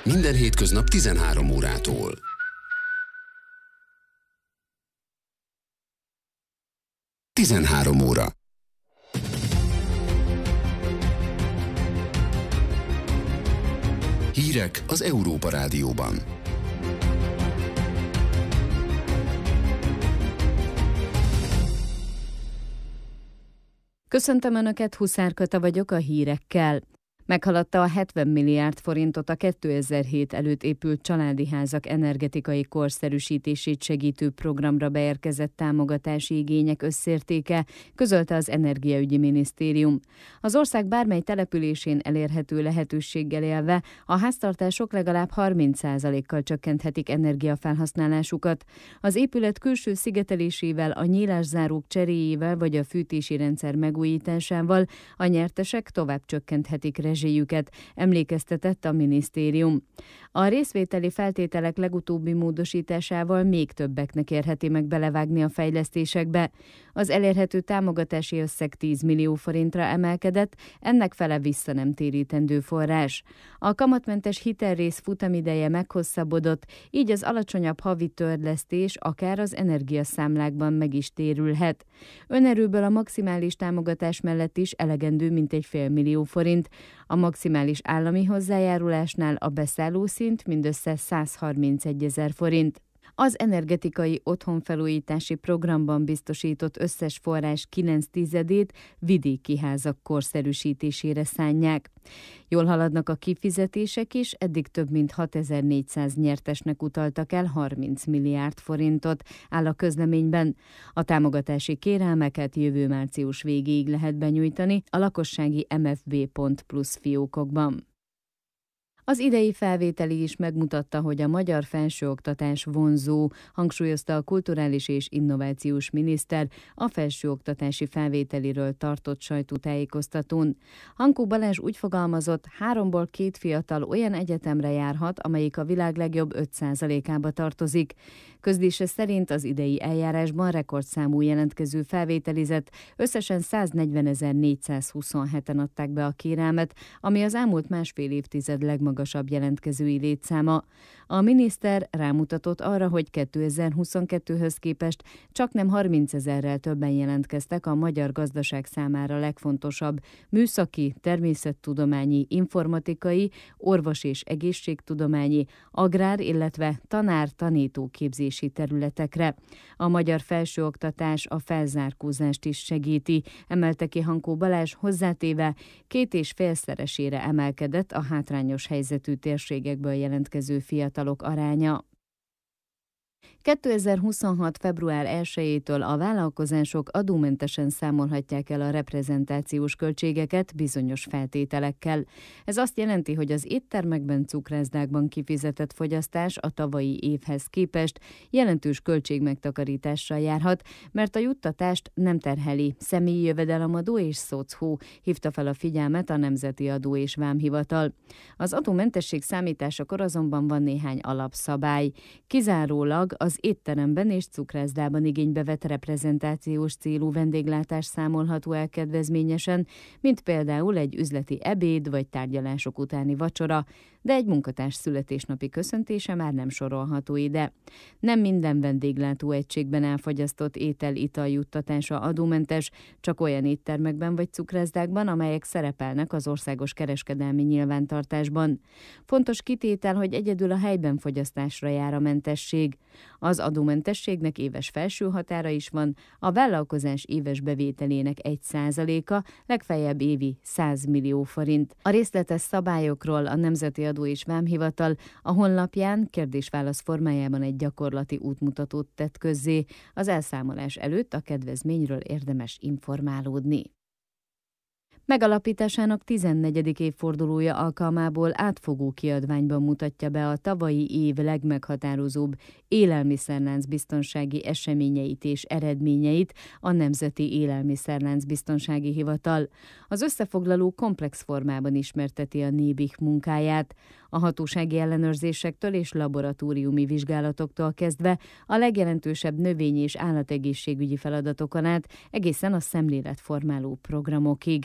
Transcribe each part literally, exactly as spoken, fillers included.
Minden hétköznap tizenhárom órától. tizenhárom óra. Hírek az Európa Rádióban. Köszöntöm Önöket, Huszár Kata vagyok a hírekkel. Meghaladta a hetven milliárd forintot a kétezer-hét előtt épült családi házak energetikai korszerűsítését segítő programra beérkezett támogatási igények összértéke, közölte az Energiaügyi Minisztérium. Az ország bármely településén elérhető lehetőséggel élve a háztartások legalább harminc százalékkal csökkenthetik energiafelhasználásukat. Az épület külső szigetelésével, a nyílászárók cseréjével vagy a fűtési rendszer megújításával a nyertesek tovább csökkenthetik rezsijüket, emlékeztetett a minisztérium. A részvételi feltételek legutóbbi módosításával még többeknek érheti meg belevágni a fejlesztésekbe. Az elérhető támogatási összeg tíz millió forintra emelkedett, ennek fele vissza nem térítendő forrás. A kamatmentes hitelrész futamideje meghosszabbodott, így az alacsonyabb havi törlesztés akár az energiaszámlákban meg is térülhet. Önerőből a maximális támogatás mellett is elegendő mintegy fél millió forint. A maximális állami hozzájárulásnál a beszállószint mindössze százharmincegyezer forint. Az energetikai otthonfelújítási programban biztosított összes forrás kilenc tizedét vidéki házak korszerűsítésére szánják. Jól haladnak a kifizetések is, eddig több mint hatezer-négyszáz nyertesnek utaltak el harminc milliárd forintot, áll a közleményben. A támogatási kérelmeket jövő március végéig lehet benyújtani a lakossági em ef bé pont plusz fiókokban. Az idei felvételi is megmutatta, hogy a magyar felsőoktatás vonzó, hangsúlyozta a kulturális és innovációs miniszter a felsőoktatási felvételiről tartott sajtótájékoztatón. Hankó Balázs úgy fogalmazott, háromból két fiatal olyan egyetemre járhat, amelyik a világ legjobb öt százalékába tartozik. Közlése szerint az idei eljárásban rekordszámú jelentkező felvételizett, összesen száznegyvenezer-négyszázhuszonheten adták be a kérelmet, ami az elmúlt másfél évtized legmagasabb jelentkezői létszáma. A miniszter rámutatott arra, hogy kétezer-huszonkettőhöz képest csaknem harmincezerrel többen jelentkeztek a magyar gazdaság számára legfontosabb műszaki, természettudományi, informatikai, orvos- és egészségtudományi, agrár, illetve tanár-tanító képzési területekre. A magyar felsőoktatás a felzárkózást is segíti, emelte ki Hankó Balázs, hozzátéve két és félszeresére emelkedett a hátrányos helyzetű térségekből jelentkező fiatalok aránya. kétezer-huszonhat. február elsejétől a vállalkozások adómentesen számolhatják el a reprezentációs költségeket bizonyos feltételekkel. Ez azt jelenti, hogy az éttermekben, cukrászdákban kifizetett fogyasztás a tavalyi évhez képest jelentős költségmegtakarítással járhat, mert a juttatást nem terheli személyi jövedelemadó és szocthó, hívta fel a figyelmet a Nemzeti Adó és Vámhivatal. Az adómentesség számításakor azonban van néhány alapszabály. Kizárólag az étteremben és cukrászdában igénybe vett reprezentációs célú vendéglátás számolható el kedvezményesen, mint például egy üzleti ebéd vagy tárgyalások utáni vacsora, de egy munkatárs születésnapi köszöntése már nem sorolható ide. Nem minden vendéglátóegységben elfogyasztott étel-ital juttatása adómentes, csak olyan éttermekben vagy cukrászdákban, amelyek szerepelnek az országos kereskedelmi nyilvántartásban. Fontos kitétel, hogy egyedül a helyben fogyasztásra jár a mentesség. Az adómentességnek éves felső határa is van, a vállalkozás éves bevételének egy százaléka, legfeljebb évi száz millió forint. A részletes szabályokról a Nemzeti Adó és Vámhivatal a honlapján kérdés-válasz formájában egy gyakorlati útmutatót tett közzé. Az elszámolás előtt a kedvezményről érdemes informálódni. Megalapításának tizennegyedik évfordulója alkalmából átfogó kiadványban mutatja be a tavalyi év legmeghatározóbb élelmiszerlánc biztonsági eseményeit és eredményeit a Nemzeti Élelmiszerlánc Biztonsági Hivatal. Az összefoglaló komplex formában ismerteti a NÉBIH munkáját. A hatósági ellenőrzésektől és laboratóriumi vizsgálatoktól kezdve a legjelentősebb növény- és állategészségügyi feladatokon át egészen a szemléletformáló programokig.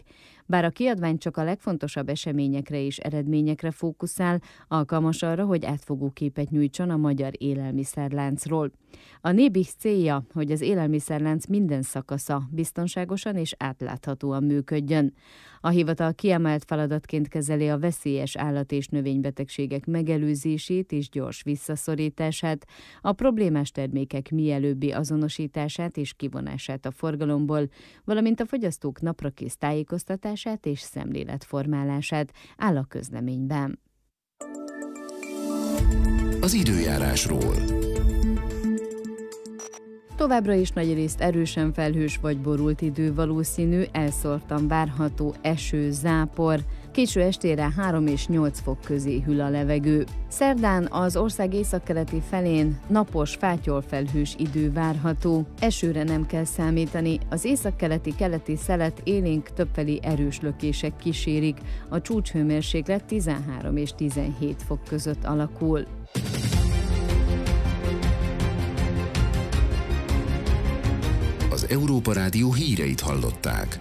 Bár a kiadvány csak a legfontosabb eseményekre és eredményekre fókuszál, alkalmas arra, hogy átfogó képet nyújtson a magyar élelmiszerláncról. A Nébih célja, hogy az élelmiszerlánc minden szakasza biztonságosan és átláthatóan működjön. A hivatal kiemelt feladatként kezeli a veszélyes állat- és növénybetegségek megelőzését és gyors visszaszorítását, a problémás termékek mielőbbi azonosítását és kivonását a forgalomból, valamint a fogyasztók naprakész tájékoztatását és szemléletformálását, áll a közleményben. Az időjárásról. Továbbra is nagyrészt erősen felhős vagy borult idő valószínű, elszórtan várható eső, zápor. Késő estére három és nyolc fok közé hűl a levegő. Szerdán az ország északkeleti felén napos, fátyolfelhős idő várható. Esőre nem kell számítani, az északkeleti keleti szelet élénk többfelé erős lökések kísérik. A csúcshőmérséklet tizenhárom és tizenhét fok között alakul. Az Európa Rádió híreit hallották.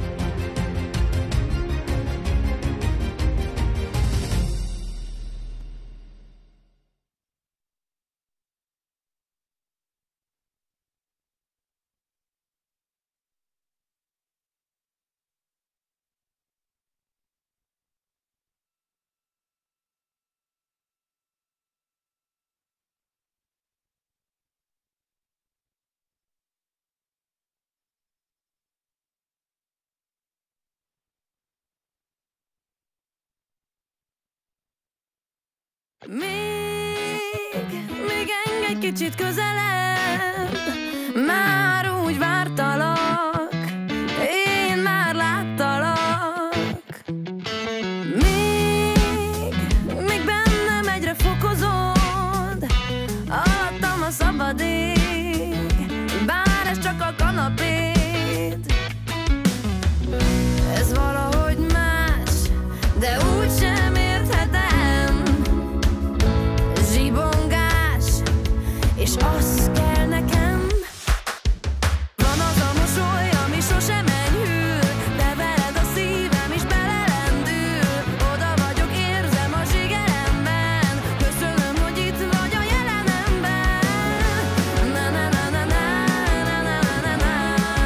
Még, még engedj kicsit közelebb, már úgy vártalak, én már láttalak. Még, még bennem egyre fokozod, alattam a szabad ég, bár ez csak a kanapét. Ez valahogy más, de úgysem érthetem. És az kell nekem. Van az a mosoly, ami sosem enyhül, de veled a szívem is belelendül. Oda vagyok, érzem a zsigeremben, köszönöm, hogy itt vagy a jelenemben. Na na na na na na na na na na.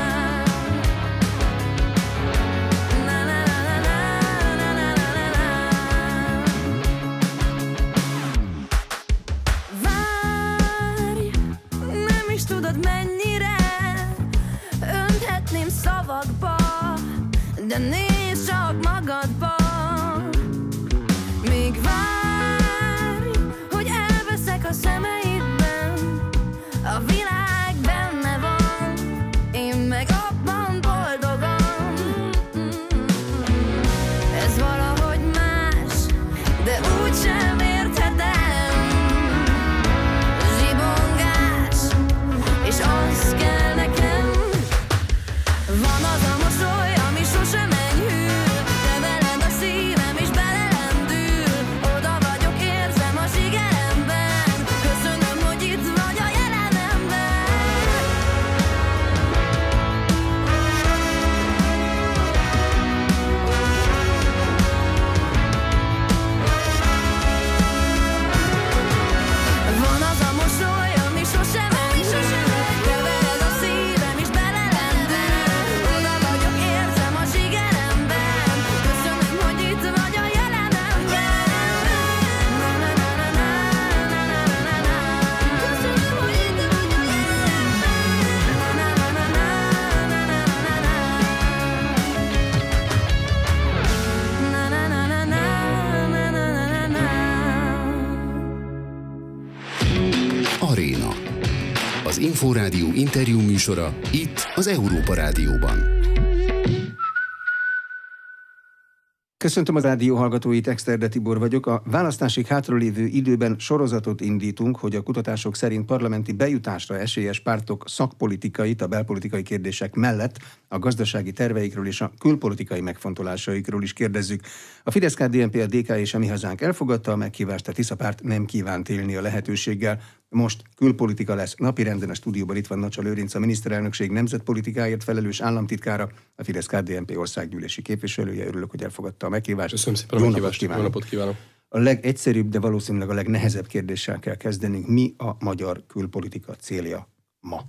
Na na na na na na na na na. Tudod, mennyire önthetném szavakba, de nézd csak magadba. Még várj, hogy elveszek a szemeidben, a világ benne van, én meg abban boldogan. Ez valahogy más, de úgysem érthetem. És az kell nekem. Van az a mosoly, ami sosem enyhül, de veled a szívem is belelendül. Oda vagyok, érzem a zsigeremben, köszönöm, hogy itt vagy a jelenemben. Van az a mosoly, ami sosem enyhül, de veled a szívem is belelendül. Oda vagyok, érzem a zsigeremben, köszönöm, hogy itt vagy a jelenemben. Na na na na na na na na na. Köszönöm, hogy itt vagy a jelenemben. Na na na na na na na na na. Na na na na na na na na na. Aréna. Az Inforádió interjú műsora itt az Európa Rádióban. Köszöntöm a rádió hallgatóit, Exterde Tibor vagyok. A választásig hátralévő időben sorozatot indítunk, hogy a kutatások szerint parlamenti bejutásra esélyes pártok szakpolitikait, a belpolitikai kérdések mellett a gazdasági terveikről és a külpolitikai megfontolásaikról is kérdezzük. A Fidesz-ká dé en pé, a dé ká és a Mi Hazánk elfogadta a meghívást, a Tisza párt nem kívánt élni a lehetőséggel. Most külpolitika lesz napirenden. A stúdióban itt van Nacsa Lőrinc, a miniszterelnökség nemzetpolitikáért felelős államtitkára, a Fidesz ká dé en pé országgyűlési képviselője. Örülök, hogy elfogadta a meghívást. Köszönöm szépen a meghívást. Jó napot kívánok. A legegyszerűbb, de valószínűleg a legnehezebb kérdéssel kell kezdenünk. Mi a magyar külpolitika célja ma?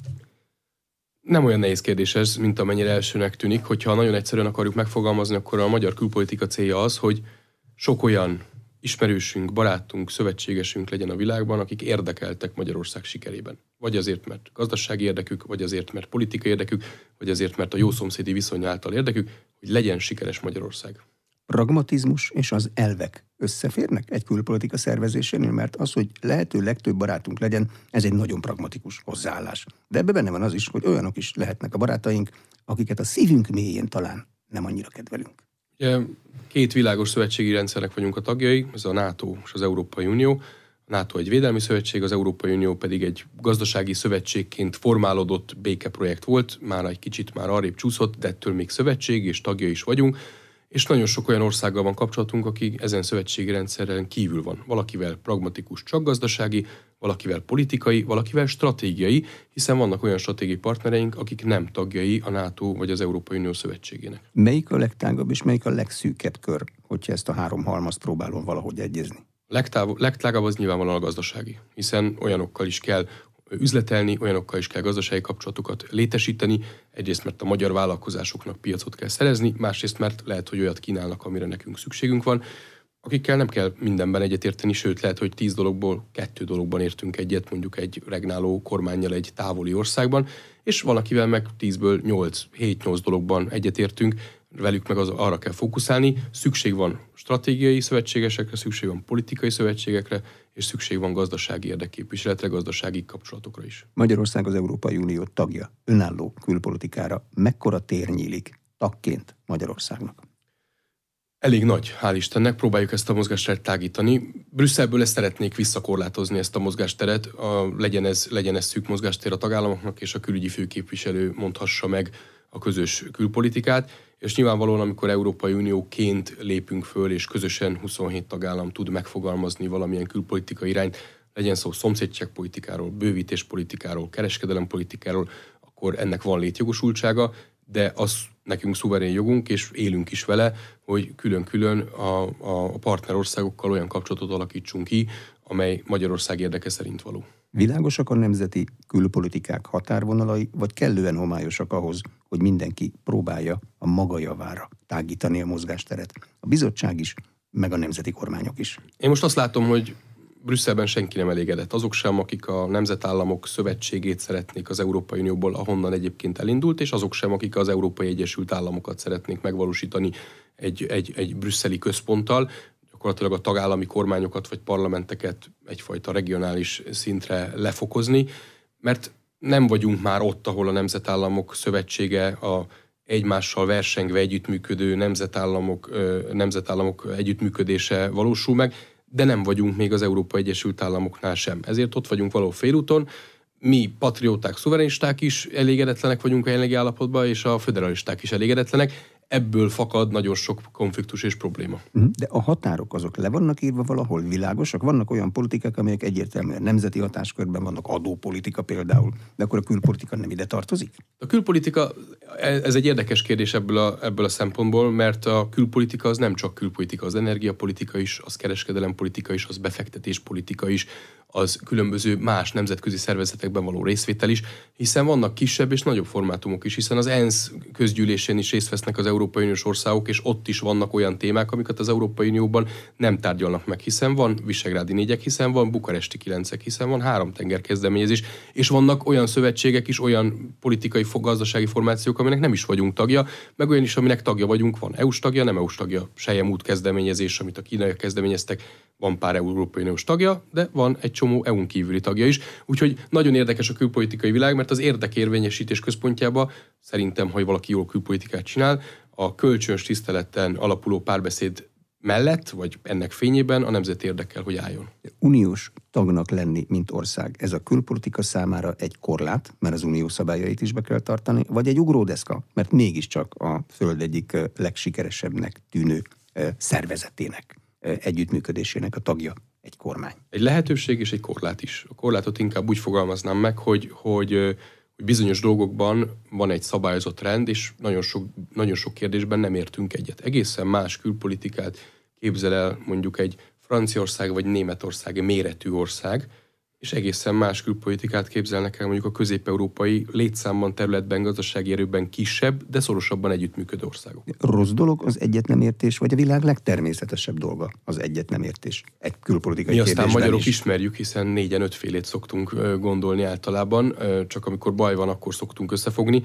Nem olyan nehéz kérdés ez, mint amennyire elsőnek tűnik. Hogyha nagyon egyszerűen akarjuk megfogalmazni, akkor a magyar külpolitika célja az, hogy sok olyan ismerősünk, barátunk, szövetségesünk legyen a világban, akik érdekeltek Magyarország sikerében. Vagy azért, mert gazdasági érdekük, vagy azért, mert politikai érdekük, vagy azért, mert a jó szomszédi viszony által érdekük, hogy legyen sikeres Magyarország. Pragmatizmus és az elvek összeférnek egy külpolitika szervezésénél, mert az, hogy lehető legtöbb barátunk legyen, ez egy nagyon pragmatikus hozzáállás. De ebben benne van az is, hogy olyanok is lehetnek a barátaink, akiket a szívünk mélyén talán nem annyira kedvelünk. Ugye, két világos szövetségi rendszernek vagyunk a tagjai, ez a NATO és az Európai Unió. A NATO egy védelmi szövetség, az Európai Unió pedig egy gazdasági szövetségként formálódott békeprojekt volt, már egy kicsit már arrébb csúszott, de ettől még szövetség és tagja is vagyunk. És nagyon sok olyan országgal van kapcsolatunk, aki ezen szövetségi rendszeren kívül van. Valakivel pragmatikus, csak gazdasági, valakivel politikai, valakivel stratégiai, hiszen vannak olyan stratégiai partnereink, akik nem tagjai a NATO vagy az Európai Unió szövetségének. Melyik a legtágabb és melyik a legszűkebb kör, hogyha ezt a három halmazt próbálom valahogy egyezni? Legtáv, legtágabb az nyilvánvalóan a gazdasági, hiszen olyanokkal is kell üzletelni, olyanokkal is kell gazdasági kapcsolatokat létesíteni, egyrészt mert a magyar vállalkozásoknak piacot kell szerezni, másrészt mert lehet, hogy olyat kínálnak, amire nekünk szükségünk van, akikkel nem kell mindenben egyetérteni, sőt lehet, hogy tíz dologból kettő dologban értünk egyet, mondjuk egy regnáló kormánnyal egy távoli országban, és valakivel meg tízből nyolc, hét-nyolc dologban egyetértünk, velük meg az, arra kell fókuszálni. Szükség van stratégiai szövetségesekre, szükség van politikai szövetségekre, és szükség van gazdasági érdekképviseletre, gazdasági kapcsolatokra is. Magyarország az Európai Unió tagja, önálló külpolitikára. Mekkora tér nyílik tagként Magyarországnak? Elég nagy, hál' Istennek, próbáljuk ezt a mozgásteret tágítani. Brüsszelből ezt szeretnék visszakorlátozni, ezt a mozgásteret, a, legyen, ez, legyen ez szűk mozgástér a tagállamoknak, és a külügyi főképviselő mondhassa meg a közös külpolitikát, és nyilvánvalóan, amikor Európai Unióként lépünk föl, és közösen huszonhét tagállam tud megfogalmazni valamilyen külpolitikai irányt, legyen szó szomszédságpolitikáról, bővítéspolitikáról, kereskedelempolitikáról, akkor ennek van létjogosultsága, de az nekünk szuverén jogunk, és élünk is vele, hogy külön-külön a, a partnerországokkal olyan kapcsolatot alakítsunk ki, amely Magyarország érdeke szerint való. Világosak a nemzeti külpolitikák határvonalai, vagy kellően homályosak ahhoz, hogy mindenki próbálja a maga javára tágítani a mozgásteret? A bizottság is, meg a nemzeti kormányok is. Én most azt látom, hogy Brüsszelben senki nem elégedett. Azok sem, akik a Nemzetállamok Szövetségét szeretnék az Európai Unióból, ahonnan egyébként elindult, és azok sem, akik az Európai Egyesült Államokat szeretnék megvalósítani egy, egy, egy brüsszeli központtal, gyakorlatilag a tagállami kormányokat vagy parlamenteket egyfajta regionális szintre lefokozni, mert nem vagyunk már ott, ahol a Nemzetállamok Szövetsége a egymással versengve együttműködő nemzetállamok, nemzetállamok együttműködése valósul meg, de nem vagyunk még az Európai Egyesült Államoknál sem. Ezért ott vagyunk valahol félúton. Mi patrióták, szuverenisták is elégedetlenek vagyunk a jelenlegi állapotban, és a föderalisták is elégedetlenek. Ebből fakad nagyon sok konfliktus és probléma. De a határok azok le vannak írva valahol, világosak? Vannak olyan politikák, amelyek egyértelműen nemzeti hatáskörben vannak, adópolitika például, de akkor a külpolitika nem ide tartozik? A külpolitika, ez egy érdekes kérdés ebből a, ebből a szempontból, mert a külpolitika az nem csak külpolitika, az energiapolitika is, az kereskedelempolitika is, az befektetéspolitika is, az különböző más nemzetközi szervezetekben való részvétel is, hiszen vannak kisebb és nagyobb formátumok is, hiszen az ENSZ közgyűlésén is részt vesznek az Európai Uniós országok, és ott is vannak olyan témák, amiket az Európai Unióban nem tárgyalnak meg, hiszen van Visegrádi négyek, hiszen van Bukaresti kilencek, hiszen van három tenger kezdeményezés, és vannak olyan szövetségek is, olyan politikai, gazdasági formációk, aminek nem is vagyunk tagja, meg olyan is, aminek tagja vagyunk, van é u-s tagja, nem é u-s tagja, Sejem út kezdeményezés, amit a kínaiak kezdeményeztek, van pár Európai Uniós tagja, de van egy csomó é u-n kívüli tagja is. Úgyhogy nagyon érdekes a külpolitikai világ, mert az érdekérvényesítés központjába szerintem, ha valaki jól külpolitikát csinál, a kölcsönös tiszteleten alapuló párbeszéd mellett, vagy ennek fényében a nemzeti érdekkel, hogy álljon. Uniós tagnak lenni, mint ország, ez a külpolitika számára egy korlát, mert az unió szabályait is be kell tartani, vagy egy ugródeszka, mert mégiscsak a Föld egyik legsikeresebbnek tűnő szervezetének, együttműködésének a tagja egy kormány? Egy lehetőség és egy korlát is. A korlátot inkább úgy fogalmaznám meg, hogy, hogy, hogy bizonyos dolgokban van egy szabályozott rend, és nagyon sok, nagyon sok kérdésben nem értünk egyet. Egészen más külpolitikát képzel el mondjuk egy Franciaország vagy Németország méretű ország, és egészen más külpolitikát képzelnek el mondjuk a közép-európai létszámban, területben, gazdasági erőben kisebb, de szorosabban együttműködő országok. Rossz dolog az egyetnemértés, vagy a világ legtermészetesebb dolga az egyetnemértés? Egy külpolitikai Mi kérdésben aztán magyarok is. ismerjük, hiszen négyen ötfélét szoktunk gondolni általában, csak amikor baj van, akkor szoktunk összefogni.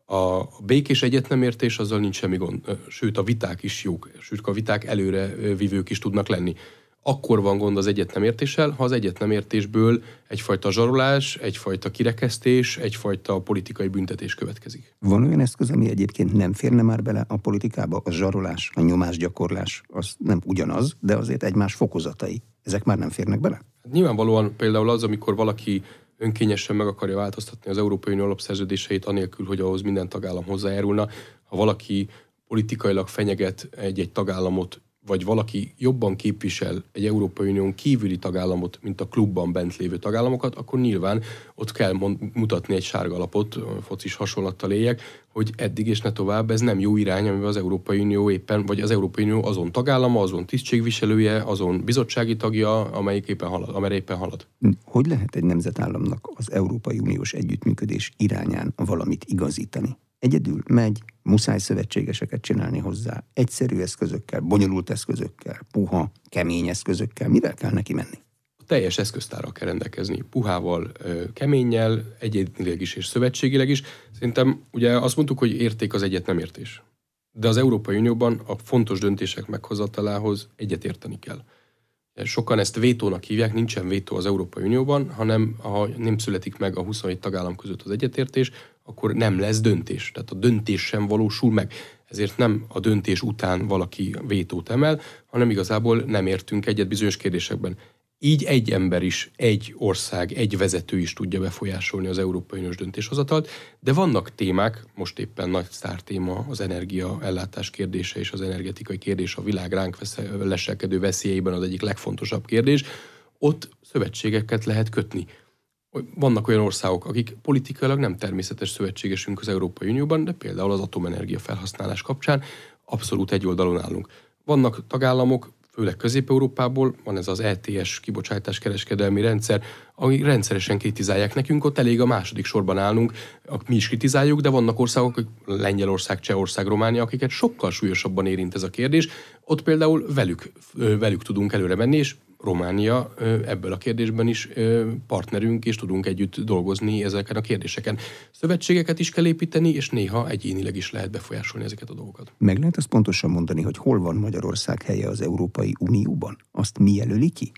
A békés egyetnemértés, azzal nincs semmi gond, sőt a viták is jók, sőt a viták előre vívők is tudnak lenni. Akkor van gond az egyetnemértéssel, ha az egyetnemértésből egyfajta zsarolás, egyfajta kirekesztés, egyfajta politikai büntetés következik. Van olyan eszköz, ami egyébként nem férne már bele a politikába? A zsarolás, a nyomásgyakorlás, az nem ugyanaz, de azért egymás fokozatai. Ezek már nem férnek bele? Hát nyilvánvalóan például az, amikor valaki önkényesen meg akarja változtatni az Európai Unió alapszerződéseit, anélkül, hogy ahhoz minden tagállam hozzájárulna. Ha valaki politikailag fenyeget egy-egy tagállamot, vagy valaki jobban képvisel egy Európai Unión kívüli tagállamot, mint a klubban bent lévő tagállamokat, akkor nyilván ott kell mutatni egy sárga lapot, focis hasonlattal éljek, hogy eddig és ne tovább, ez nem jó irány, amiben az Európai Unió éppen, vagy az Európai Unió azon tagállama, azon tisztségviselője, azon bizottsági tagja, amelyik éppen halad, amelyre éppen halad. Hogy lehet egy nemzetállamnak az Európai Uniós együttműködés irányán valamit igazítani? Egyedül megy, muszáj szövetségeseket csinálni hozzá, egyszerű eszközökkel, bonyolult eszközökkel, puha, kemény eszközökkel. Mivel kell neki menni? A teljes eszköztárral kell rendelkezni. Puhával, keménnyel, egyénileg is és szövetségileg is. Szerintem ugye azt mondtuk, hogy érték az egyetnemértés. De az Európai Unióban a fontos döntések meghozatalához egyetérteni kell. Sokan ezt vétónak hívják, nincsen vétó az Európai Unióban, hanem ha nem születik meg a huszonhét tagállam között az egyetértés, akkor nem lesz döntés. Tehát a döntés sem valósul meg. Ezért nem a döntés után valaki vétót emel, hanem igazából nem értünk egyet bizonyos kérdésekben. Így egy ember is, egy ország, egy vezető is tudja befolyásolni az Európai Uniós döntéshozatalt, de vannak témák, most éppen nagy sztártéma az energiaellátás kérdése és az energetikai kérdés a világ ránk leselkedő veszélyeiben az egyik legfontosabb kérdés, ott szövetségeket lehet kötni. Vannak olyan országok, akik politikailag nem természetes szövetségesünk az Európai Unióban, de például az atomenergia felhasználás kapcsán abszolút egy oldalon állunk. Vannak tagállamok, főleg Közép-Európából, van ez az é té es kibocsátás kereskedelmi rendszer, akik rendszeresen kritizálják nekünk, ott elég a második sorban állnunk, mi is kritizáljuk, de vannak országok, Lengyelország, Csehország, Románia, akiket sokkal súlyosabban érint ez a kérdés, ott például velük, velük tudunk előre menni, és Románia ebből a kérdésben is partnerünk, és tudunk együtt dolgozni ezeken a kérdéseken. Szövetségeket is kell építeni, és néha egyénileg is lehet befolyásolni ezeket a dolgokat. Meg lehet azt pontosan mondani, hogy hol van Magyarország helye az Európai Unióban? Azt mi jelöli ki?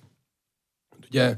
Ugye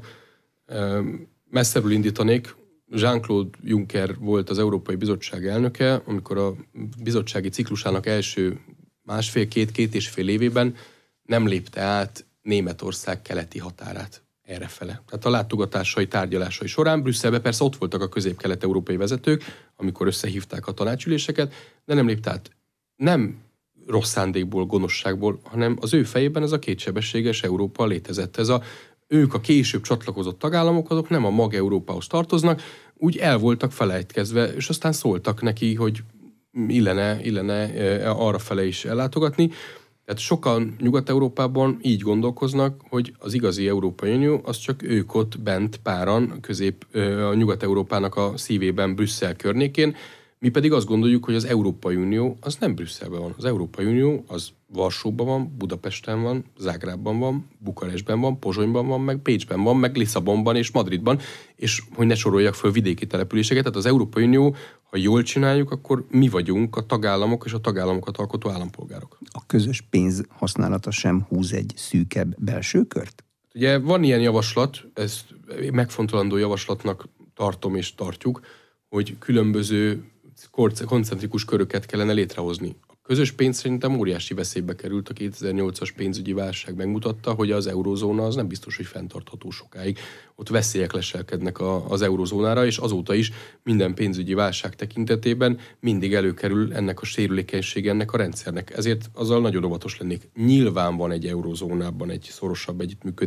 messzebbről indítanék. Jean-Claude Juncker volt az Európai Bizottság elnöke, amikor a bizottsági ciklusának első másfél-két-két és fél évében nem lépte át Németország keleti határát errefele. Tehát a látogatásai, tárgyalásai során Brüsszelben persze ott voltak a közép-kelet-európai vezetők, amikor összehívták a tanácsüléseket, de nem lépte át. Nem rossz szándékból, gonoszságból, hanem az ő fejében ez a kétsebességes Európa létezett. Ez a, ők a később csatlakozott tagállamok, azok nem a mag Európához tartoznak, úgy el voltak felejtkezve, és aztán szóltak neki, hogy illene, illene arra fele is ellátogatni. Tehát sokan Nyugat-Európában így gondolkoznak, hogy az igazi Európai Unió az csak ők ott bent páran, közép a Nyugat-Európának a szívében, Brüsszel környékén, mi pedig azt gondoljuk, hogy az Európai Unió az nem Brüsszelben van. Az Európai Unió az Varsóban van, Budapesten van, Zágrábban van, Bukarestben van, Pozsonyban van, meg Pécsben van, meg Lisszabonban és Madridban, és hogy ne soroljak föl vidéki településeket, tehát az Európai Unió, ha jól csináljuk, akkor mi vagyunk a tagállamok és a tagállamokat alkotó állampolgárok. A közös pénz használata sem húz egy szűkebb belső kört? Ugye van ilyen javaslat, ezt megfontolandó javaslatnak tartom és tartjuk, hogy különböző koncentrikus köröket kellene létrehozni. A közös pénz szerintem óriási veszélybe került. A kétezer-nyolcas pénzügyi válság megmutatta, hogy az eurózóna az nem biztos, hogy fenntartható sokáig. Ott veszélyek leselkednek a, az eurózónára, és azóta is minden pénzügyi válság tekintetében mindig előkerül ennek a sérülékenység ennek a rendszernek. Ezért azzal nagyon óvatos lennék. Nyilván van egy eurózónában egy szorosabb együttműködés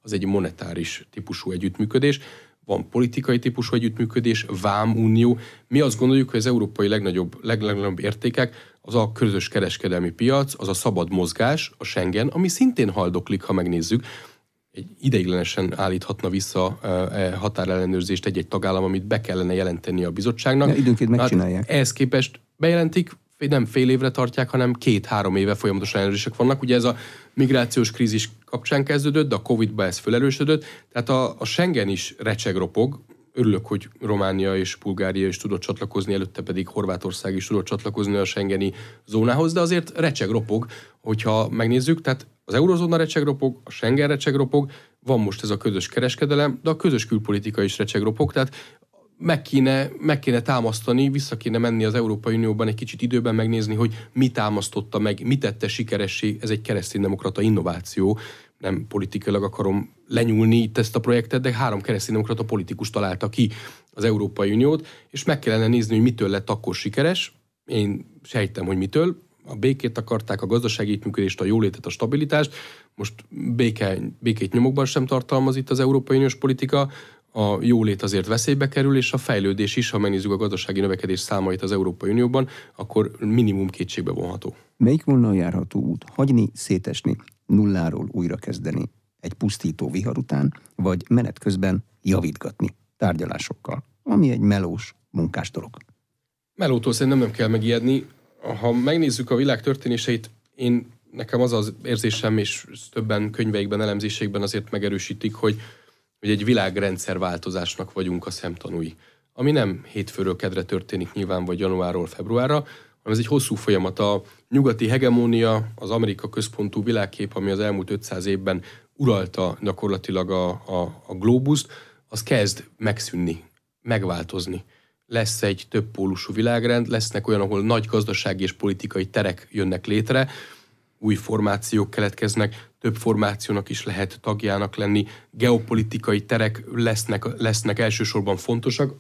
az egy monetáris típusú együttműködés. Van politikai típusú együttműködés, vámunió. Mi azt gondoljuk, hogy az európai legnagyobb, legnagyobb értékek az a közös kereskedelmi piac, az a szabad mozgás, a Schengen, ami szintén haldoklik, ha megnézzük. Egy ideiglenesen állíthatna vissza a határellenőrzést egy-egy tagállam, amit be kellene jelenteni a bizottságnak. De időnként megcsinálják. Hát ehhez képest bejelentik, nem fél évre tartják, hanem két-három éve folyamatos ellenőrzések vannak. Ugye ez a migrációs krízis kapcsán kezdődött, de a Covid-ba ez felerősödött. Tehát a, a Schengen is recsegropog. Örülök, hogy Románia és Bulgária is tudott csatlakozni, előtte pedig Horvátország is tudott csatlakozni a schengeni zónához, de azért recsegropog, hogyha megnézzük, tehát az eurozóna recsegropog, a Schengen recsegropog, van most ez a közös kereskedelem, de a közös külpolitika is recsegropog, tehát meg kéne, meg kéne támasztani, vissza kéne menni az Európai Unióban egy kicsit időben megnézni, hogy mi támasztotta meg, mi tette sikeressé, ez egy kereszténydemokrata innováció, nem politikailag akarom lenyúlni itt ezt a projektet, de három kereszténydemokrata politikus találta ki az Európai Uniót, és meg kellene nézni, hogy mitől lett akkor sikeres. Én sejtem, hogy mitől. A békét akarták, a gazdasági együttműködést, a jólétet, a stabilitást. Most béke, békét nyomokban sem tartalmaz itt az Európai Uniós politika. A jólét azért veszélybe kerül, és a fejlődés is, ha megnézzük a gazdasági növekedés számait az Európai Unióban, akkor minimum kétségbe vonható. Melyik volna a járható út? Hagyni, szétesni, nulláról újrakezdeni egy pusztító vihar után, vagy menet közben javítgatni tárgyalásokkal, ami egy melós, munkás dolog? Melótól szerintem nem kell megijedni. Ha megnézzük a világ történéseit, én nekem az az érzésem, és többen könyveikben, elemzéseikben azért megerősítik, hogy hogy egy világrendszerváltozásnak vagyunk a szemtanúi. Ami nem hétfőről kedre történik nyilván, vagy januárról februárra, hanem ez egy hosszú folyamat. A nyugati hegemónia, az Amerika központú világkép, ami az elmúlt ötszáz évben uralta gyakorlatilag a, a, a glóbuszt, az kezd megszűnni, megváltozni. Lesz egy többpólusú világrend, lesznek olyan, ahol nagy gazdasági és politikai terek jönnek létre, új formációk keletkeznek, több formációnak is lehet tagjának lenni, geopolitikai terek lesznek, lesznek elsősorban fontosak,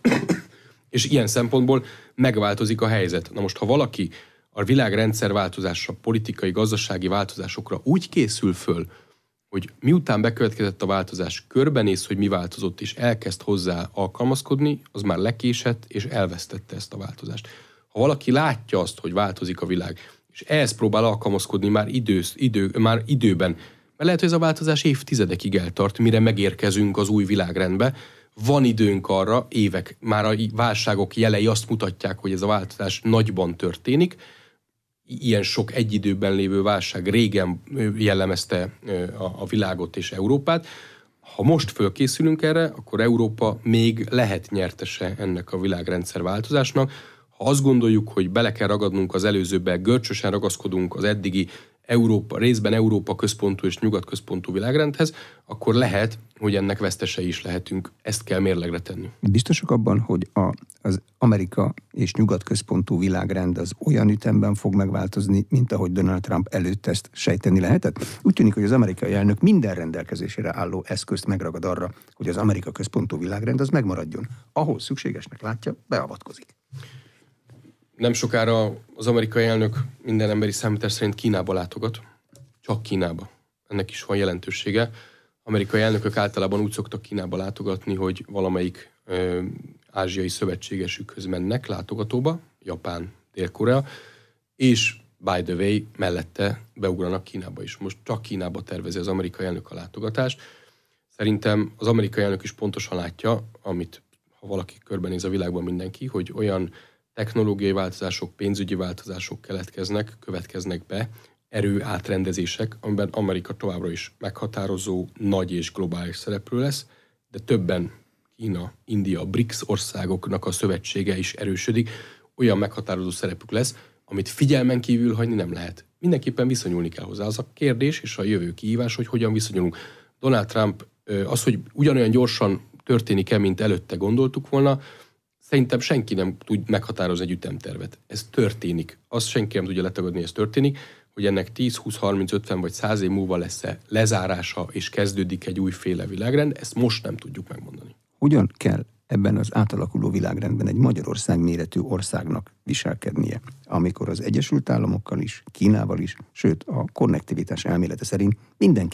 és ilyen szempontból megváltozik a helyzet. Na most, ha valaki a világrendszer változásra, politikai, gazdasági változásokra úgy készül föl, hogy miután bekövetkezett a változás, körbenéz, hogy mi változott, és elkezd hozzá alkalmazkodni, az már lekésett, és elvesztette ezt a változást. Ha valaki látja azt, hogy változik a világ, és ehhez próbál alkalmazkodni már, idősz, idő, már időben, mert lehet, hogy ez a változás évtizedekig eltart, mire megérkezünk az új világrendbe. Van időnk arra, évek, már a válságok jelei azt mutatják, hogy ez a változás nagyban történik. Ilyen sok egy időben lévő válság régen jellemezte a, a világot és Európát. Ha most fölkészülünk erre, akkor Európa még lehet nyertese ennek a világrendszer változásnak. Ha azt gondoljuk, hogy bele kell ragadnunk az előzőbe, görcsösen ragaszkodunk az eddigi Európa, részben Európa központú és nyugat központú világrendhez, akkor lehet, hogy ennek vesztesei is lehetünk. Ezt kell mérlegre tenni. Biztosak abban, hogy a, az Amerika és nyugat központú világrend az olyan ütemben fog megváltozni, mint ahogy Donald Trump előtt ezt sejteni lehetett? Úgy tűnik, hogy az amerikai elnök minden rendelkezésére álló eszközt megragad arra, hogy az Amerika központú világrend az megmaradjon. Ahol szükségesnek látja, beavatkozik. Nem sokára az amerikai elnök minden emberi számítás szerint Kínába látogat. Csak Kínába. Ennek is van jelentősége. Amerikai elnökök általában úgy szoktak Kínába látogatni, hogy valamelyik ö, ázsiai szövetségesükhöz mennek látogatóba, Japán, Dél-Korea, és by the way, mellette beugranak Kínába is. Most csak Kínába tervezi az amerikai elnök a látogatást. Szerintem az amerikai elnök is pontosan látja, amit ha valaki körbenéz a világban mindenki, hogy olyan technológiai változások, pénzügyi változások keletkeznek, következnek be, erő átrendezések, amiben Amerika továbbra is meghatározó, nagy és globális szereplő lesz, de többen Kína, India, BRICS országoknak a szövetsége is erősödik, olyan meghatározó szerepük lesz, amit figyelmen kívül hagyni nem lehet. Mindenképpen viszonyulni kell hozzá. Az a kérdés és a jövő kihívás, hogy hogyan viszonyulunk. Donald Trump, az, hogy ugyanolyan gyorsan történik-e, mint előtte gondoltuk volna, szerintem senki nem tud meghatározni egy ütemtervet. Ez történik. Azt senki nem tudja letagadni, ez történik, hogy ennek tíz, húsz, harminc, ötven vagy száz év múlva lesz-e lezárása és kezdődik egy újféle világrend, ezt most nem tudjuk megmondani. Hogyan kell ebben az átalakuló világrendben egy Magyarország méretű országnak viselkednie, amikor az Egyesült Államokkal is, Kínával is, sőt a konnektivitás elmélete szerint mindenkivel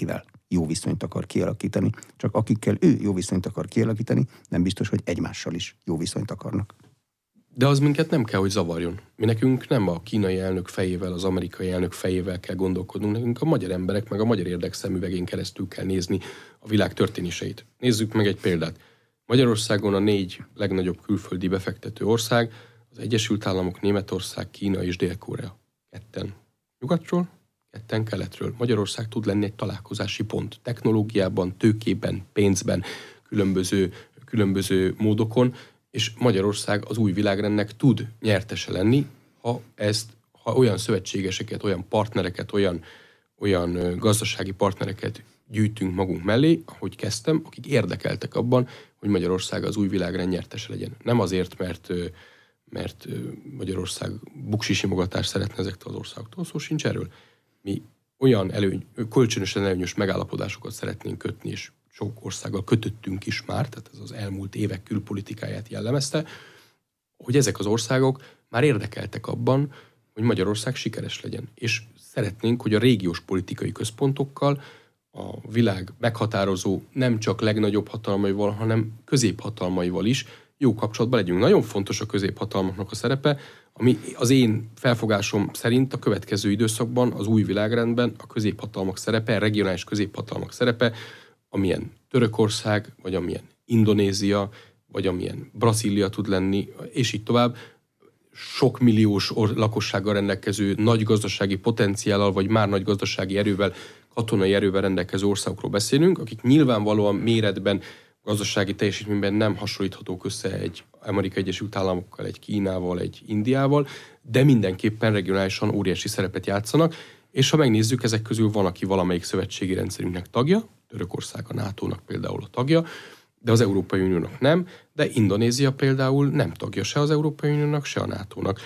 jó viszonyt akar kialakítani. Csak akikkel ő jó viszonyt akar kialakítani, nem biztos, hogy egymással is jó viszonyt akarnak. De az minket nem kell, hogy zavarjon. Mi nekünk nem a kínai elnök fejével, az amerikai elnök fejével kell gondolkodnunk, nekünk a magyar emberek meg a magyar érdek szemüvegén keresztül kell nézni a világ történéseit. Nézzük meg egy példát. Magyarországon a négy legnagyobb külföldi befektető ország, az Egyesült Államok, Németország, Kína és Dél-Korea. Ketten nyugatról, ketten keletről. Magyarország tud lenni egy találkozási pont. Technológiában, tőkében, pénzben, különböző, különböző módokon, és Magyarország az új világrendnek tud nyertese lenni, ha ezt, ha olyan szövetségeseket, olyan partnereket, olyan, olyan gazdasági partnereket gyűjtünk magunk mellé, ahogy kezdtem, akik érdekeltek abban, hogy Magyarország az új világrend nyertese legyen. Nem azért, mert, mert Magyarország buksisimogatást szeretne ezektől az országoktól, szó sincs erről. Mi olyan előny, kölcsönösen előnyös megállapodásokat szeretnénk kötni, és sok országgal kötöttünk is már, tehát ez az elmúlt évek külpolitikáját jellemezte, hogy ezek az országok már érdekeltek abban, hogy Magyarország sikeres legyen. És szeretnénk, hogy a régiós politikai központokkal a világ meghatározó nem csak legnagyobb hatalmaival, hanem középhatalmaival is jó kapcsolatban legyünk. Nagyon fontos a középhatalmaknak a szerepe, ami az én felfogásom szerint a következő időszakban az új világrendben a középhatalmak szerepe, a regionális középhatalmak szerepe, amilyen Törökország, vagy amilyen Indonézia, vagy amilyen Brazília tud lenni, és így tovább, sok milliós lakossággal rendelkező, nagy gazdasági potenciállal, vagy már nagy gazdasági erővel, katonai erővel rendelkező országokról beszélünk, akik nyilvánvalóan méretben, gazdasági teljesítményben nem hasonlíthatók össze egy Amerikai Egyesült Államokkal, egy Kínával, egy Indiával, de mindenképpen regionálisan óriási szerepet játszanak, és ha megnézzük, ezek közül van, aki valamelyik szövetségi rendszerünknek tagja, Törökország a nátónak például a tagja, de az Európai Uniónak nem, de Indonézia például nem tagja se az Európai Uniónak, se a nátónak.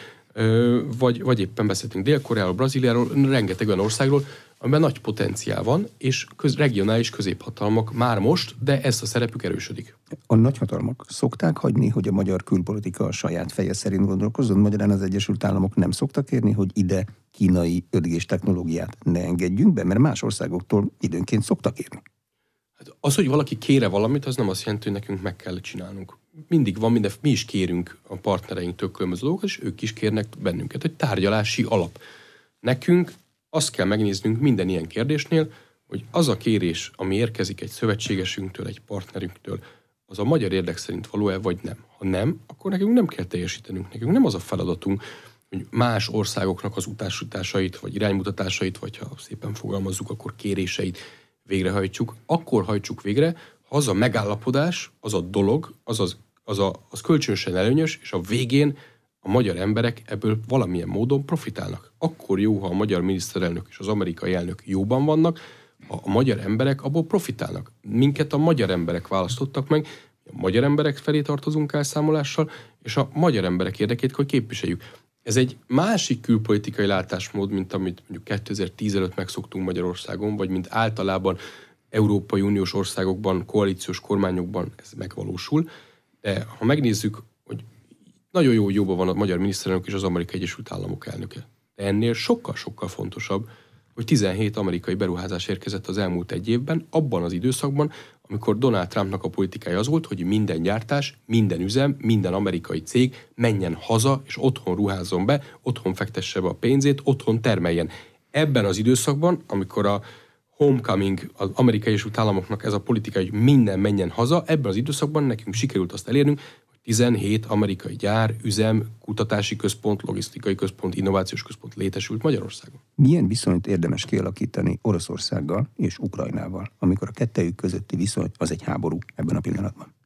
Vagy, vagy éppen beszéltünk Dél-Koreáról, Brazíliáról, rengeteg olyan országról, amiben nagy potenciál van, és köz, regionális középhatalmak már most, de ez a szerepük erősödik. A nagyhatalmak szokták hagyni, hogy a magyar külpolitika a saját feje szerint gondolkozzon? Magyarán az Egyesült Államok nem szoktak kérni, hogy ide kínai öt gés technológiát ne engedjünk be, mert más országoktól időnként szoktak kérni. Hát az, hogy valaki kére valamit, az nem azt jelenti, hogy nekünk meg kell csinálnunk. Mindig van, minden, mi is kérünk a partnereinktől különböző dolgokat, és ők is kérnek bennünket. Egy tárgyalási alap. Nekünk azt kell megnéznünk minden ilyen kérdésnél, hogy az a kérés, ami érkezik egy szövetségesünktől, egy partnerünktől, az a magyar érdek szerint való-e, vagy nem. Ha nem, akkor nekünk nem kell teljesítenünk. Nekünk nem az a feladatunk, hogy más országoknak az utasításait, vagy iránymutatásait, vagy ha szépen fogalmazzuk, akkor kéréseit végrehajtsuk. Akkor hajtsuk végre, ha az a megállapodás, az a dolog, az, az, az, a, az kölcsönösen előnyös, és a végén a magyar emberek ebből valamilyen módon profitálnak. Akkor jó, ha a magyar miniszterelnök és az amerikai elnök jóban vannak, ha a magyar emberek abból profitálnak. Minket a magyar emberek választottak meg, a magyar emberek felé tartozunk elszámolással, és a magyar emberek érdekét, hogy képviseljük. Ez egy másik külpolitikai látásmód, mint amit mondjuk kétezer-tíz előtt megszoktunk Magyarországon, vagy mint általában Európai Uniós országokban, koalíciós kormányokban ez megvalósul. De ha megnézzük, hogy nagyon jó jóban van a magyar miniszterelnök és az Amerikai Egyesült Államok elnöke. De ennél sokkal-sokkal fontosabb, hogy tizenhét amerikai beruházás érkezett az elmúlt egy évben, abban az időszakban, amikor Donald Trumpnak a politikája az volt, hogy minden gyártás, minden üzem, minden amerikai cég menjen haza, és otthon ruházzon be, otthon fektesse be a pénzét, otthon termeljen. Ebben az időszakban, amikor a homecoming, az Amerikai Egyesült Államoknak ez a politika, hogy minden menjen haza, ebben az időszakban nekünk sikerült azt elérnünk, hogy tizenhét amerikai gyár, üzem, kutatási központ, logisztikai központ, innovációs központ létesült Magyarországon. Milyen viszonyt érdemes kialakítani Oroszországgal és Ukrajnával, amikor a kettejük közötti viszony az egy háború ebben a pillanatban?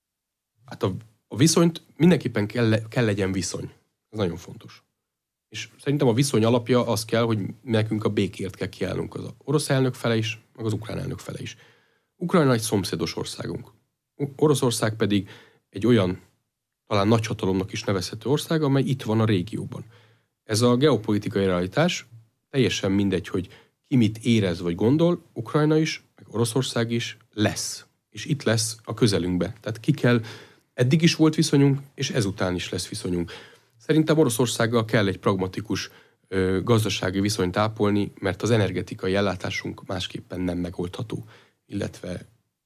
Hát a, a viszonyt mindenképpen kell, kell legyen viszony. Ez nagyon fontos. És szerintem a viszony alapja az kell, hogy nekünk a békért kell kiállnunk az orosz elnök fele is, meg az ukrán elnök fele is. Ukrajna egy szomszédos országunk. Oroszország pedig egy olyan, talán nagyhatalomnak is nevezhető ország, amely itt van a régióban. Ez a geopolitikai realitás, teljesen mindegy, hogy ki mit érez vagy gondol, Ukrajna is, meg Oroszország is lesz. És itt lesz a közelünkbe. Tehát ki kell, eddig is volt viszonyunk, és ezután is lesz viszonyunk. Szerintem Oroszországgal kell egy pragmatikus ö, gazdasági viszonyt ápolni, mert az energetikai ellátásunk másképpen nem megoldható, illetve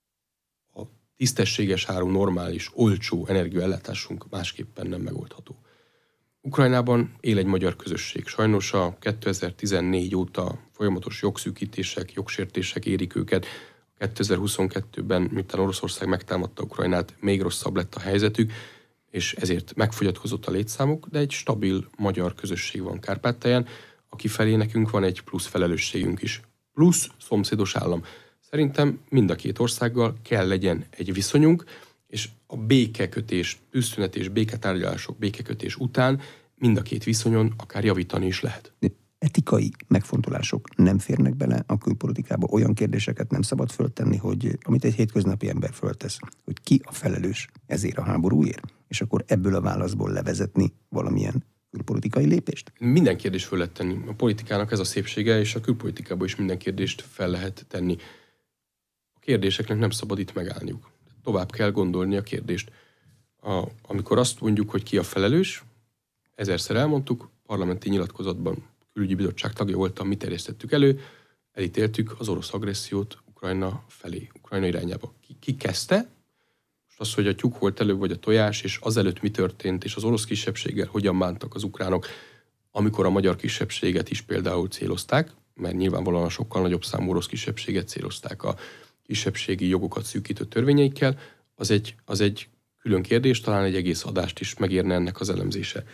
a tisztességes áru, normális, olcsó energiaellátásunk másképpen nem megoldható. Ukrajnában él egy magyar közösség. Sajnos a kétezer-tizennégy óta folyamatos jogszűkítések, jogsértések érik őket. kétezer-huszonkettőben, miután Oroszország megtámadta Ukrajnát, még rosszabb lett a helyzetük, és ezért megfogyatkozott a létszámuk, de egy stabil magyar közösség van Kárpátalján, aki felé nekünk van egy plusz felelősségünk is. Plusz szomszédos állam. Szerintem mind a két országgal kell legyen egy viszonyunk, és a békekötés, tűzszünet és béketárgyalások, békekötés után mind a két viszonyon akár javítani is lehet. Etikai megfontolások nem férnek bele a külpolitikába, olyan kérdéseket nem szabad föltenni, hogy amit egy hétköznapi ember föltesz, hogy ki a felelős ezért a háborúért, és akkor ebből a válaszból levezetni valamilyen külpolitikai lépést? Minden kérdést föl lehet tenni. A politikának ez a szépsége, és a külpolitikában is minden kérdést fel lehet tenni. A kérdéseknek nem szabad itt megállniuk. Tovább kell gondolni a kérdést. A, amikor azt mondjuk, hogy ki a felelős, ezerszer elmondtuk, parlamenti nyilatkozatban külügyi bizottság tagja voltam, mi terjesztettük elő, elítéltük az orosz agressziót Ukrajna felé, Ukrajna irányába. Ki, ki kezdte? Most az, hogy a tyúk volt előbb, vagy a tojás, és azelőtt mi történt, és az orosz kisebbséggel hogyan bántak az ukránok, amikor a magyar kisebbséget is például célozták, mert nyilvánvalóan a sokkal nagyobb számú orosz kisebbséget célozták a kisebbségi jogokat szűkítő törvényeikkel, az egy, az egy külön kérdés, talán egy egész adást is megérne ennek az elemzése.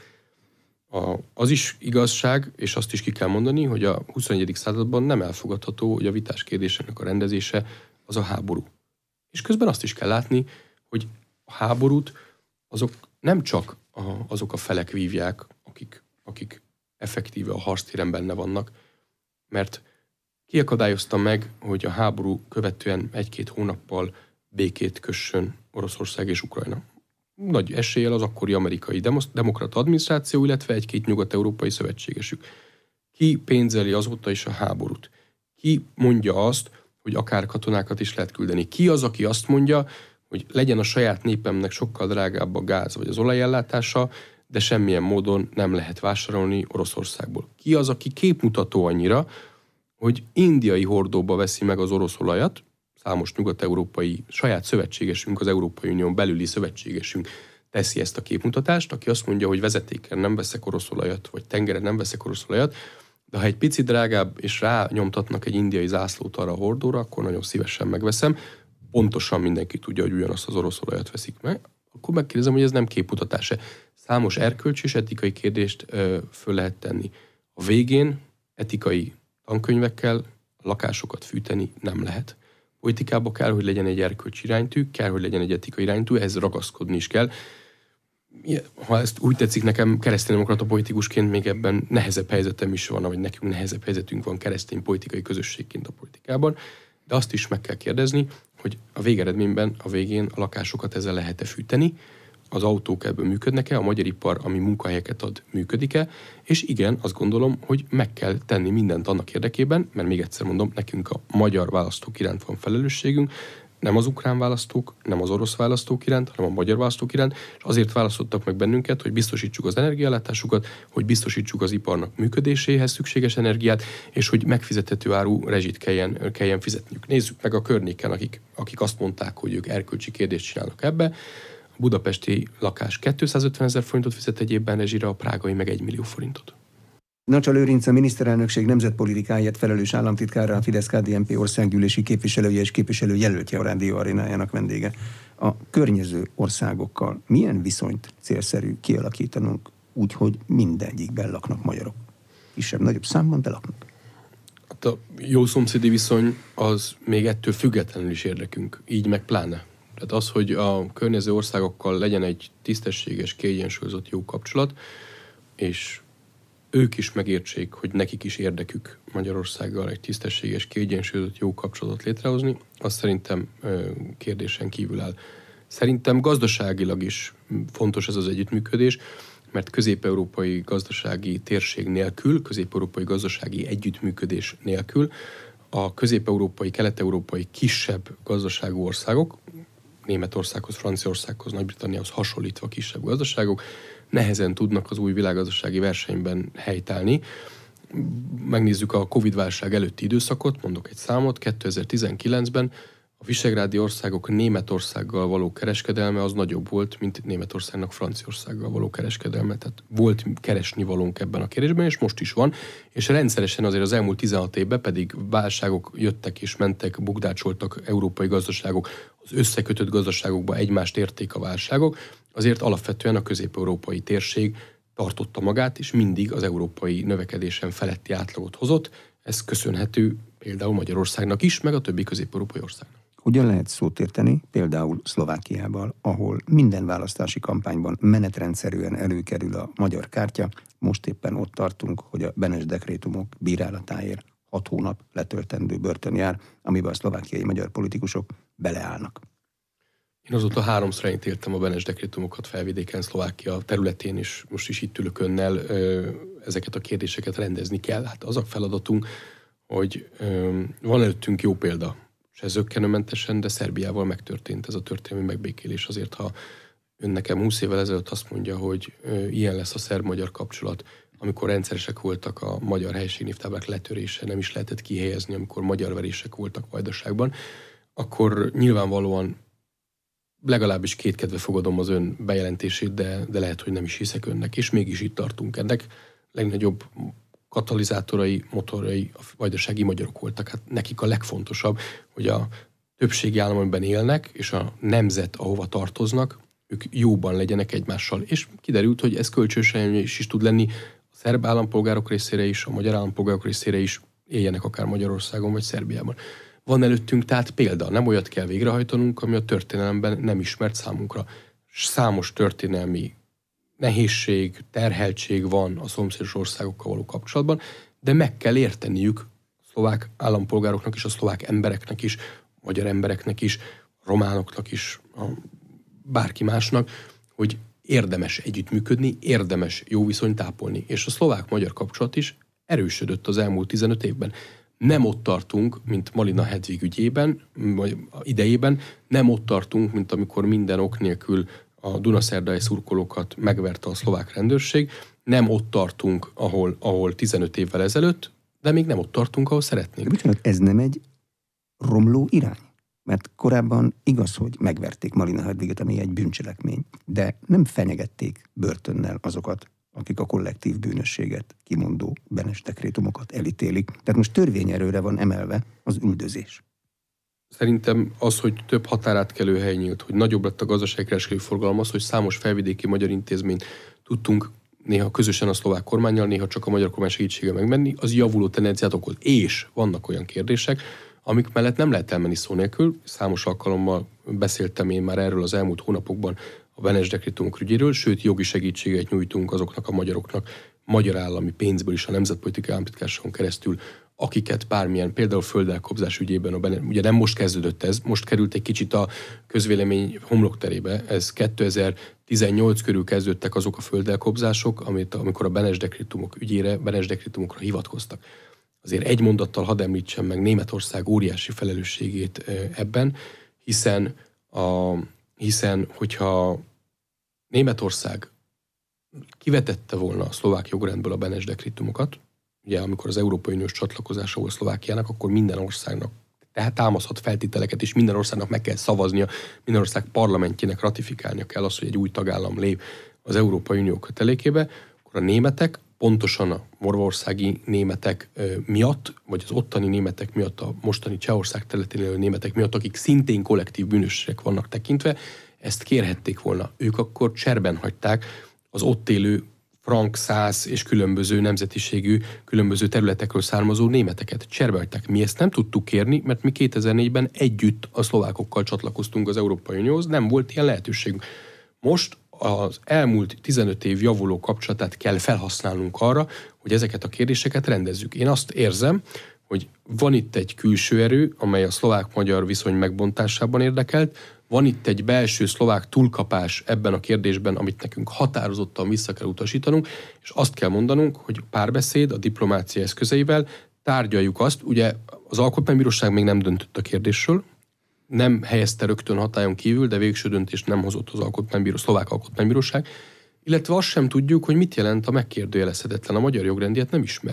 A, az is igazság, és azt is ki kell mondani, hogy a huszonegyedik században nem elfogadható, hogy a vitás kérdéseknek a rendezése az a háború. És közben azt is kell látni, hogy a háborút azok nem csak a, azok a felek vívják, akik, akik effektíve a harctéren benne vannak, mert ki akadályozta meg, hogy a háború követően egy-két hónappal békét kössön Oroszország és Ukrajna. Nagy eséllyel az akkori amerikai demokrata adminisztráció, illetve egy-két nyugat-európai szövetségesük. Ki pénzeli azóta is a háborút? Ki mondja azt, hogy akár katonákat is lehet küldeni? Ki az, aki azt mondja, hogy legyen a saját népemnek sokkal drágább a gáz vagy az olajellátása, de semmilyen módon nem lehet vásárolni Oroszországból? Ki az, aki képmutató annyira, hogy indiai hordóba veszi meg az orosz olajat, számos nyugat-európai saját szövetségesünk, az Európai Unión belüli szövetségesünk teszi ezt a képmutatást, aki azt mondja, hogy vezetéken nem veszek orosz olajat, vagy tengeren nem veszek orosz olajat, de ha egy picit drágább, és rányomtatnak egy indiai zászlót arra a hordóra, akkor nagyon szívesen megveszem. Pontosan mindenki tudja, hogy ugyanazt az orosz olajat veszik meg. Akkor megkérdezem, hogy ez nem képmutatás-e. Számos erkölcsi és etikai kérdést ö, föl lehet tenni. A végén etikai tankönyvekkel a lakásokat fűteni nem lehet. Politikában kell, hogy legyen egy erkölcsi iránytű, kell, hogy legyen egy etikai iránytű, ehhez ragaszkodni is kell. Ha ezt úgy tetszik, nekem kereszténydemokrata politikusként még ebben nehezebb helyzetem is van, vagy nekünk nehezebb helyzetünk van keresztény politikai közösségként a politikában, de azt is meg kell kérdezni, hogy a végeredményben, a végén a lakásokat ezzel lehet-e fűteni, az autók ebből működnek-e, a magyar ipar, ami munkahelyeket ad, működik-e, és igen, azt gondolom, hogy meg kell tenni mindent annak érdekében, mert még egyszer mondom, nekünk a magyar választók iránt van felelősségünk, nem az ukrán választók, nem az orosz választók iránt, hanem a magyar választók iránt, és azért választottak meg bennünket, hogy biztosítsuk az energiaellátásukat, hogy biztosítsuk az iparnak működéséhez szükséges energiát, és hogy megfizethető áru rezsit kelljen, kelljen fizetniük. Nézzük meg a környéken, akik, akik azt mondták, hogy ők erkölcsi kérdést csinálnak ebbe. A budapesti lakás kétszázötven ezer forintot fizet egy évben rezsire, a prágai meg egy millió forintot. Nacsa Lőrinc, a miniszterelnökség nemzetpolitikáját felelős államtitkára, a Fidesz-ká dé en pé országgyűlési képviselője és képviselőjelöltje a Rádió Arénájának vendége. A környező országokkal milyen viszonyt célszerű kialakítanunk úgy, hogy mindegyikben laknak magyarok? Kisebb-nagyobb számban, de laknak. Hát a jó szomszédi viszony az még ettől függetlenül is érdekünk, így meg pláne. Tehát az, hogy a környező országokkal legyen egy tisztességes, kiegyensúlyozott jó kapcsolat, és ők is megértsék, hogy nekik is érdekük Magyarországgal egy tisztességes, kiegyensúlyozott jó kapcsolatot létrehozni, az szerintem kérdésen kívül áll. Szerintem gazdaságilag is fontos ez az együttműködés, mert közép-európai gazdasági térség nélkül, közép-európai gazdasági együttműködés nélkül a közép-európai, kelet-európai kisebb gazdaságú országok, Németországhoz, Franciaországhoz, Nagy-Britanniához hasonlítva kisebb gazdaságok, nehezen tudnak az új világgazdasági versenyben helytállni, megnézzük a Covid-válság előtti időszakot, mondok egy számot, kétezer-tizenkilencben a visegrádi országok Németországgal való kereskedelme az nagyobb volt, mint Németországnak Franciaországgal való kereskedelme. Tehát volt keresni valónk ebben a kérdésben, és most is van. És rendszeresen azért az elmúlt tizenhat évben pedig válságok jöttek és mentek, bukdácsoltak európai gazdaságok, az összekötött gazdaságokba egymást érték a válságok. Azért alapvetően a közép-európai térség tartotta magát, és mindig az európai növekedésen feletti átlagot hozott. Ez köszönhető például Magyarországnak is, meg a többi közép-európai országnak. Hogyan lehet szót érteni például Szlovákiával, ahol minden választási kampányban menetrendszerűen előkerül a magyar kártya, most éppen ott tartunk, hogy a Benes dekrétumok bírálatáért hat hónap letöltendő börtön jár, amiben a szlovákiai magyar politikusok beleállnak. Én azóta háromszor elítéltem a Benes dekrétumokat Felvidéken, Szlovákia területén, és most is itt ülök önnel, ezeket a kérdéseket rendezni kell. Hát az a feladatunk, hogy van előttünk jó példa, és ez zökkenőmentesen, de Szerbiával megtörtént ez a történelmi megbékélés. Azért, ha ön nekem húsz évvel ezelőtt azt mondja, hogy ilyen lesz a szerb-magyar kapcsolat, amikor rendszeresek voltak a magyar helységnévtáblák letörése, nem is lehetett kihelyezni, amikor magyar verések voltak Vajdaságban, akkor nyilvánvalóan legalábbis kétkedve fogadom az ön bejelentését, de, de lehet, hogy nem is hiszek önnek, és mégis itt tartunk. Ennek legnagyobb katalizátorai, motorai a vajdasági magyarok voltak. Hát nekik a legfontosabb, hogy a többségi állam, amiben élnek, és a nemzet, ahova tartoznak, ők jóban legyenek egymással. És kiderült, hogy ez kölcsönösen is, is tud lenni a szerb állampolgárok részére is, a magyar állampolgárok részére is, éljenek akár Magyarországon vagy Szerbiában. Van előttünk tehát példa, nem olyat kell végrehajtanunk, ami a történelemben nem ismert számunkra. Számos történelmi nehézség, terheltség van a szomszédos országokkal való kapcsolatban, de meg kell érteniük a szlovák állampolgároknak is, a szlovák embereknek is, a magyar embereknek is, a románoknak is, a bárki másnak, hogy érdemes együttműködni, érdemes jó viszonyt ápolni. És a szlovák-magyar kapcsolat is erősödött az elmúlt tizenöt évben. Nem ott tartunk, mint Malina Hedvig ügyében, vagy idejében, nem ott tartunk, mint amikor minden ok nélkül a dunaszerdai szurkolókat megverte a szlovák rendőrség, nem ott tartunk, ahol, ahol tizenöt évvel ezelőtt, de még nem ott tartunk, ahol szeretnénk. De bocsánat, ez nem egy romló irány? Mert korábban igaz, hogy megverték Malina Hedviget, ami egy bűncselekmény, de nem fenyegették börtönnel azokat, akik a kollektív bűnösséget kimondó Benes dekrétumokat elítélik. Tehát most törvényerőre van emelve az üldözés. Szerintem az, hogy több határátkelő hely nyílt, hogy nagyobb lett a gazdaságkereskedelmi forgalom, az, hogy számos felvidéki magyar intézményt tudtunk néha közösen a szlovák kormánnyal, néha csak a magyar kormány segítsége megmenni, az javuló tendenciát okoz. És vannak olyan kérdések, amik mellett nem lehet elmenni szó nélkül. Számos alkalommal beszéltem én már erről az elmúlt hónapokban a Benes dekrétumok ügyéről, sőt jogi segítséget nyújtunk azoknak a magyaroknak, magyar állami pénzből is a Nemzetpolitikai Államtitkárságon keresztül, akiket bármilyen, például földelkobzás ügyében, a Benes, ugye nem most kezdődött ez, most került egy kicsit a közvélemény homlokterébe, ez kétezer-tizennyolc körül kezdődtek azok a földelkobzások, amit, amikor a Benes dekrétumok ügyére, Benes dekrétumokra hivatkoztak. Azért egy mondattal hadd említsem meg Németország óriási felelősségét ebben, hiszen, a, hiszen hogyha Németország kivetette volna a szlovák jogrendből a Benes dekrétumokat, ugye amikor az Európai Uniós csatlakozása volt Szlovákiának, akkor minden országnak tehát támaszhat feltételeket, és minden országnak meg kell szavaznia, minden ország parlamentjének ratifikálnia kell azt, hogy egy új tagállam lép az Európai Unió kötelékébe, akkor a németek, pontosan a morvaországi németek miatt, vagy az ottani németek miatt, a mostani Csehország területén élő németek miatt, akik szintén kollektív bűnösek vannak tekintve, ezt kérhették volna. Ők akkor cserben hagyták az ott élő frank, szász és különböző nemzetiségű, különböző területekről származó németeket. Cserbe hagyták. Mi ezt nem tudtuk kérni, mert mi kétezer-négyben együtt a szlovákokkal csatlakoztunk az Európai Unióhoz, nem volt ilyen lehetőségünk. Most az elmúlt tizenöt év javuló kapcsolatát kell felhasználnunk arra, hogy ezeket a kérdéseket rendezzük. Én azt érzem, hogy van itt egy külső erő, amely a szlovák-magyar viszony megbontásában érdekelt, van itt egy belső szlovák túlkapás ebben a kérdésben, amit nekünk határozottan vissza kell utasítanunk, és azt kell mondanunk, hogy párbeszéd a diplomácia eszközeivel tárgyaljuk azt, ugye az Alkotmánybíróság még nem döntött a kérdésről, nem helyezte rögtön hatályon kívül, de végső döntést nem hozott az alkotmánybíró, szlovák alkotmánybíróság, illetve azt sem tudjuk, hogy mit jelent a megkérdőjelezhetetlen. A magyar jogrendiet nem ismer.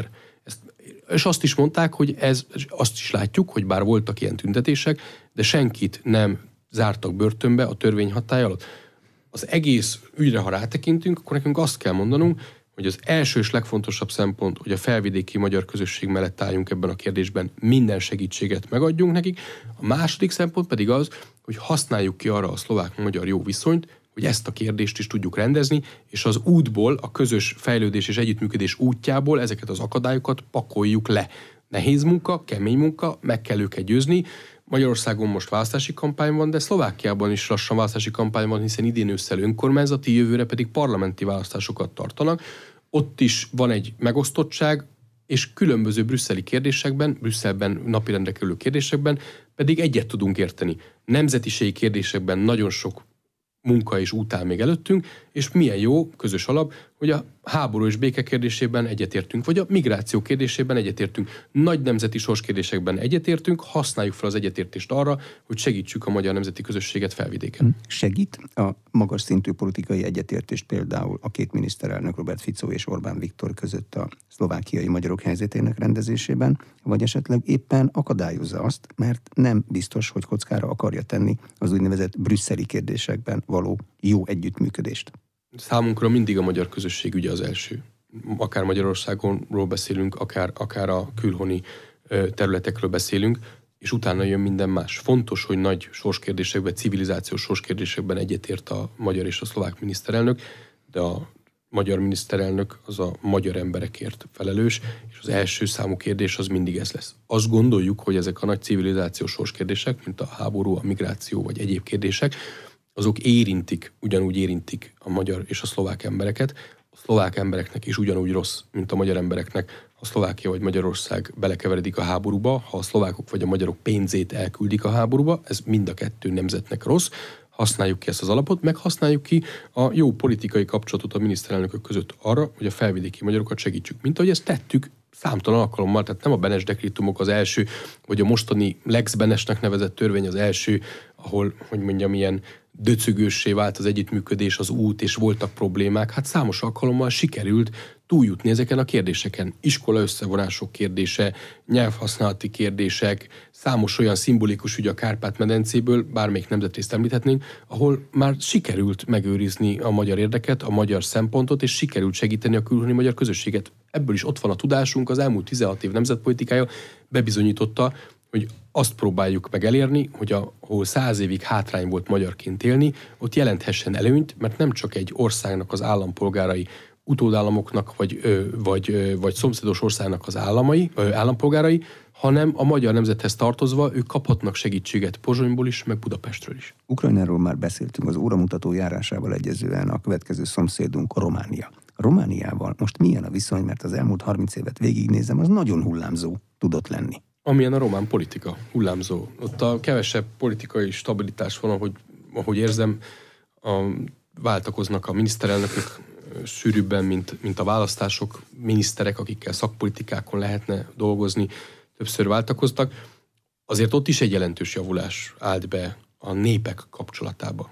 Ezt, és azt is mondták, hogy ez, azt is látjuk, hogy bár voltak ilyen tüntetések, de senkit nem zártak börtönbe a törvény hatálya alatt. Az egész ügyre, ha rátekintünk, akkor nekünk azt kell mondanunk, hogy az első és legfontosabb szempont, hogy a felvidéki magyar közösség mellett álljunk ebben a kérdésben, minden segítséget megadjunk nekik. A második szempont pedig az, hogy használjuk ki arra a szlovák-magyar jó viszonyt, hogy ezt a kérdést is tudjuk rendezni, és az útból, a közös fejlődés és együttműködés útjából ezeket az akadályokat pakoljuk le. Nehéz munka, kemény munka, meg kell őket győzni. Magyarországon most választási kampány van, de Szlovákiában is lassan választási kampány van, hiszen idén ősszel önkormányzati, jövőre pedig parlamenti választásokat tartanak. Ott is van egy megosztottság, és különböző brüsszeli kérdésekben, Brüsszelben napirendre kerülő kérdésekben pedig egyet tudunk érteni. Nemzetiségi kérdésekben nagyon sok munka és út áll még előttünk, és milyen jó közös alap, hogy a háború és béke kérdésében egyetértünk, vagy a migráció kérdésében egyetértünk. Nagy nemzeti sorskérdésekben egyetértünk, használjuk fel az egyetértést arra, hogy segítsük a magyar nemzeti közösséget felvidéken. Segít a magas szintű politikai egyetértést például a két miniszterelnök, Robert Fico és Orbán Viktor között a szlovákiai magyarok helyzetének rendezésében, vagy esetleg éppen akadályozza azt, mert nem biztos, hogy kockára akarja tenni az úgynevezett brüsszeli kérdésekben való jó együttműködést? Számunkra mindig a magyar közösség ügye az első. Akár Magyarországonról beszélünk, akár, akár a külhoni területekről beszélünk, és utána jön minden más. Fontos, hogy nagy sorskérdésekben, civilizációs sorskérdésekben egyetért a magyar és a szlovák miniszterelnök, de a magyar miniszterelnök az a magyar emberekért felelős, és az első számú kérdés az mindig ez lesz. Azt gondoljuk, hogy ezek a nagy civilizációs sorskérdések, mint a háború, a migráció vagy egyéb kérdések, azok érintik, ugyanúgy érintik a magyar és a szlovák embereket. A szlovák embereknek is ugyanúgy rossz, mint a magyar embereknek, ha Szlovákia vagy Magyarország belekeveredik a háborúba, ha a szlovákok vagy a magyarok pénzét elküldik a háborúba, ez mind a kettő nemzetnek rossz. Használjuk ki ezt az alapot, meg használjuk ki a jó politikai kapcsolatot a miniszterelnökök között arra, hogy a felvidéki magyarokat segítsük. Mint ahogy ezt tettük számtalan alkalommal, tehát nem a Benes dekrétumok az első, vagy a mostani Lex Benesnek nevezett törvény az első, ahol, hogy mondjam, ilyen döcögőssé vált az együttműködés, az út, és voltak problémák. Hát számos alkalommal sikerült túljutni ezeken a kérdéseken. Iskola összevonások kérdése, nyelvhasználati kérdések, számos olyan szimbolikus ügy a Kárpát-medencéből, bármelyik nemzetrészt említhetnénk, ahol már sikerült megőrizni a magyar érdeket, a magyar szempontot, és sikerült segíteni a külhoni magyar közösséget. Ebből is ott van a tudásunk, az elmúlt tizenhat év nemzetpolitikája bebizonyította, hogy azt próbáljuk meg elérni, hogy ahol száz évig hátrány volt magyarként élni, ott jelenthessen előnyt, mert nem csak egy országnak az állampolgárai, utódállamoknak, vagy, vagy, vagy szomszédos országnak az államai, állampolgárai, hanem a magyar nemzethez tartozva ők kaphatnak segítséget Pozsonyból is, meg Budapestről is. Ukrajnáról már beszéltünk, az óramutató járásával egyezően a következő szomszédunk a Románia. A Romániával most milyen a viszony, mert az elmúlt harminc évet végignézem, az nagyon hullámzó tudott lenni. Amilyen a román politika, hullámzó. Ott a kevesebb politikai stabilitás van, ahogy, ahogy érzem, a, váltakoznak a miniszterelnökök sűrűbben, mint, mint a választások, miniszterek, akikkel szakpolitikákon lehetne dolgozni, többször váltakoztak. Azért ott is egy jelentős javulás állt be a népek kapcsolatába.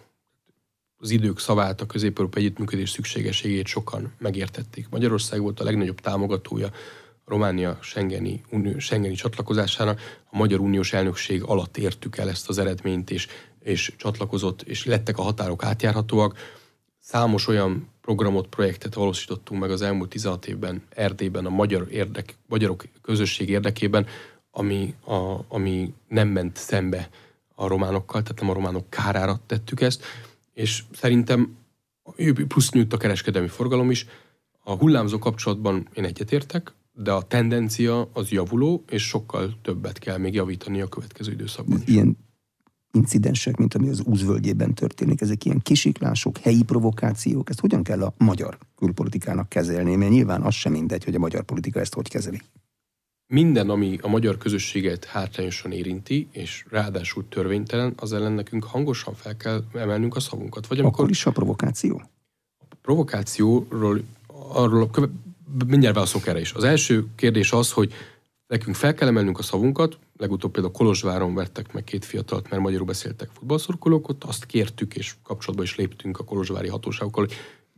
Az idők szavát, a közép-európai együttműködés szükségességét sokan megértették. Magyarország volt a legnagyobb támogatója Románia Schengeni, unió, Schengeni csatlakozásának. A Magyar Uniós elnökség alatt értük el ezt az eredményt, és, és csatlakozott, és lettek a határok átjárhatóak. Számos olyan programot, projektet valósítottunk meg az elmúlt tizenhat évben Erdélyben a magyar érdek, magyarok közösség érdekében, ami, a, ami nem ment szembe a románokkal, tehát nem a románok kárára tettük ezt, és szerintem plusz nőtt a kereskedelmi forgalom is. A hullámzó kapcsolatban én egyetértek, de a tendencia az javuló, és sokkal többet kell még javítani a következő időszakban. Ilyen incidensek, mint ami az Úzvölgyében történik, ezek ilyen kisiklások, helyi provokációk, ezt hogyan kell a magyar külpolitikának kezelni? Mert nyilván az sem mindegy, hogy a magyar politika ezt hogy kezeli. Minden, ami a magyar közösséget hátrányosan érinti, és ráadásul törvénytelen, az ellen nekünk hangosan fel kell emelnünk a szavunkat. Vagy amikor... Akkor is a provokáció? A provokációról, arról mindjárt válaszolok erre is. Az első kérdés az, hogy nekünk fel kell emelnünk a szavunkat, legutóbb például Kolozsváron vettek meg két fiatalt, mert magyarul beszéltek futballszurkolók, ott azt kértük, és kapcsolatba is léptünk a kolozsvári hatóságokkal, hogy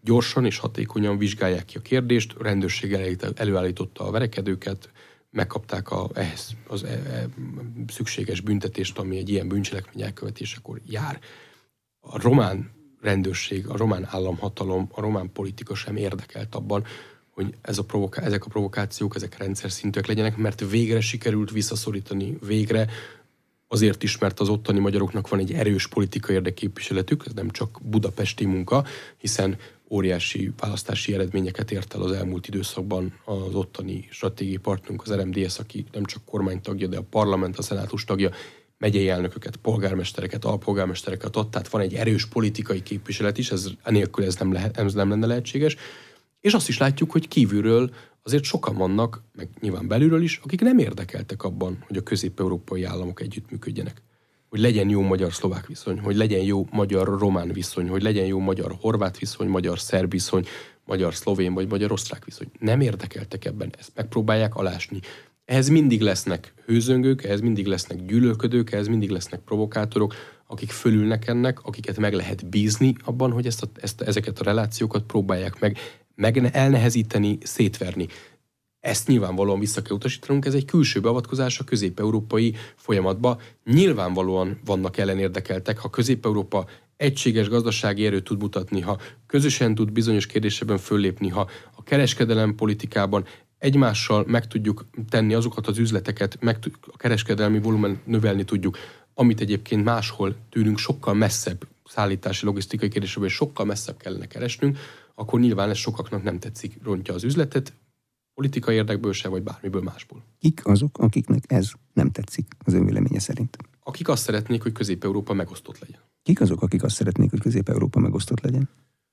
gyorsan és hatékonyan vizsgálják ki a kérdést, a rendőrség előállította a verekedőket, megkapták a, ehhez az e, e, szükséges büntetést, ami egy ilyen bűncselekmény elkövetésekor jár. A román rendőrség, a román államhatalom, a román politika sem érdekelt abban, hogy ez a provoká- ezek a provokációk, ezek rendszer szintűek legyenek, mert végre sikerült visszaszorítani, végre azért is, mert az ottani magyaroknak van egy erős politikai érdekképviseletük, ez nem csak budapesti munka, hiszen óriási választási eredményeket ért el az elmúlt időszakban az ottani stratégiai partnerünk, az er em dé es, aki nem csak kormánytagja, de a parlament, a szenátus tagja, megyei elnököket, polgármestereket, alpolgármestereket ad, tehát van egy erős politikai képviselet is, ez, enélkül ez nem, lehet, ez nem lenne lehetséges. És azt is látjuk, hogy kívülről azért sokan vannak, meg nyilván belülről is, akik nem érdekeltek abban, hogy a közép-európai államok együttműködjenek. Hogy legyen jó magyar-szlovák viszony, hogy legyen jó magyar-román viszony, hogy legyen jó magyar-horvát viszony, magyar-szerb viszony, magyar-szlovén vagy magyar-osztrák viszony. Nem érdekeltek ebben, ezt megpróbálják alásni. Ehhez mindig lesznek hőzöngők, ehhez mindig lesznek gyűlölködők, ehhez mindig lesznek provokátorok, akik fölülnek ennek, akiket meg lehet bízni abban, hogy ezt a, ezt, ezeket a relációkat próbálják meg, meg elnehezíteni, szétverni. Ezt nyilvánvalóan vissza kell utasítanunk, ez egy külső beavatkozás a közép-európai folyamatba. Nyilvánvalóan vannak ellenérdekeltek, ha Közép-Európa egységes gazdasági erőt tud mutatni, ha közösen tud bizonyos kérdésekben föllépni, ha a kereskedelem politikában egymással meg tudjuk tenni azokat az üzleteket, meg a kereskedelmi volumen növelni tudjuk, amit egyébként máshol tűnünk sokkal messzebb szállítási, logisztikai kérdésekben sokkal messzebb kellene keresnünk, akkor nyilván ez sokaknak nem tetszik, rontja az üzletet, politikai érdekből se, vagy bármiből másból. Kik azok, akiknek ez nem tetszik az ön véleménye szerint? Akik azt szeretnék, hogy Közép-Európa megosztott legyen. Kik azok, akik azt szeretnék, hogy Közép-Európa megosztott legyen?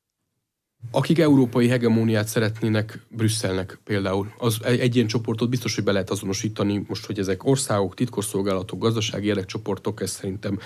Akik európai hegemóniát szeretnének Brüsszelnek például. Az egy ilyen csoportot biztos, hogy be lehet azonosítani most, hogy ezek országok, titkosszolgálatok, gazdasági érdekcsoportok, ez szerintem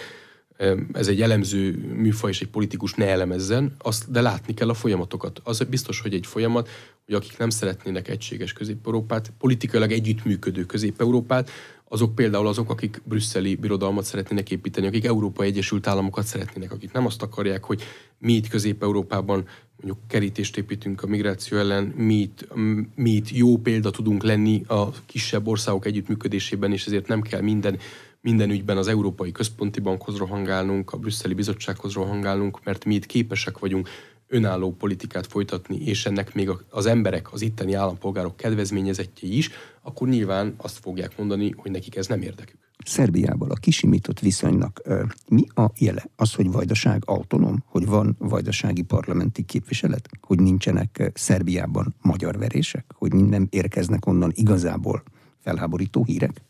ez egy elemző műfaj, és egy politikus ne elemezzen, azt, de látni kell a folyamatokat. Az biztos, hogy egy folyamat, hogy akik nem szeretnének egységes Közép-Európát, politikailag együttműködő Közép-Európát, azok például azok, akik brüsszeli birodalmat szeretnének építeni, akik Európai Egyesült Államokat szeretnének, akik nem azt akarják, hogy mi itt Közép-Európában mondjuk kerítést építünk a migráció ellen, mi itt, mi itt jó példa tudunk lenni a kisebb országok együttműködésében, és ezért nem kell minden Minden ügyben az Európai Központi Bankhoz rohangálnunk, a Brüsszeli Bizottsághoz rohangálnunk, mert mi itt képesek vagyunk önálló politikát folytatni, és ennek még az emberek, az itteni állampolgárok kedvezményezettjei is, akkor nyilván azt fogják mondani, hogy nekik ez nem érdekük. Szerbiával a kisimított viszonynak mi a jele? Az, hogy Vajdaság autonóm, hogy van vajdasági parlamenti képviselet, hogy nincsenek Szerbiában magyar verések, hogy nem érkeznek onnan igazából felháborító hírek?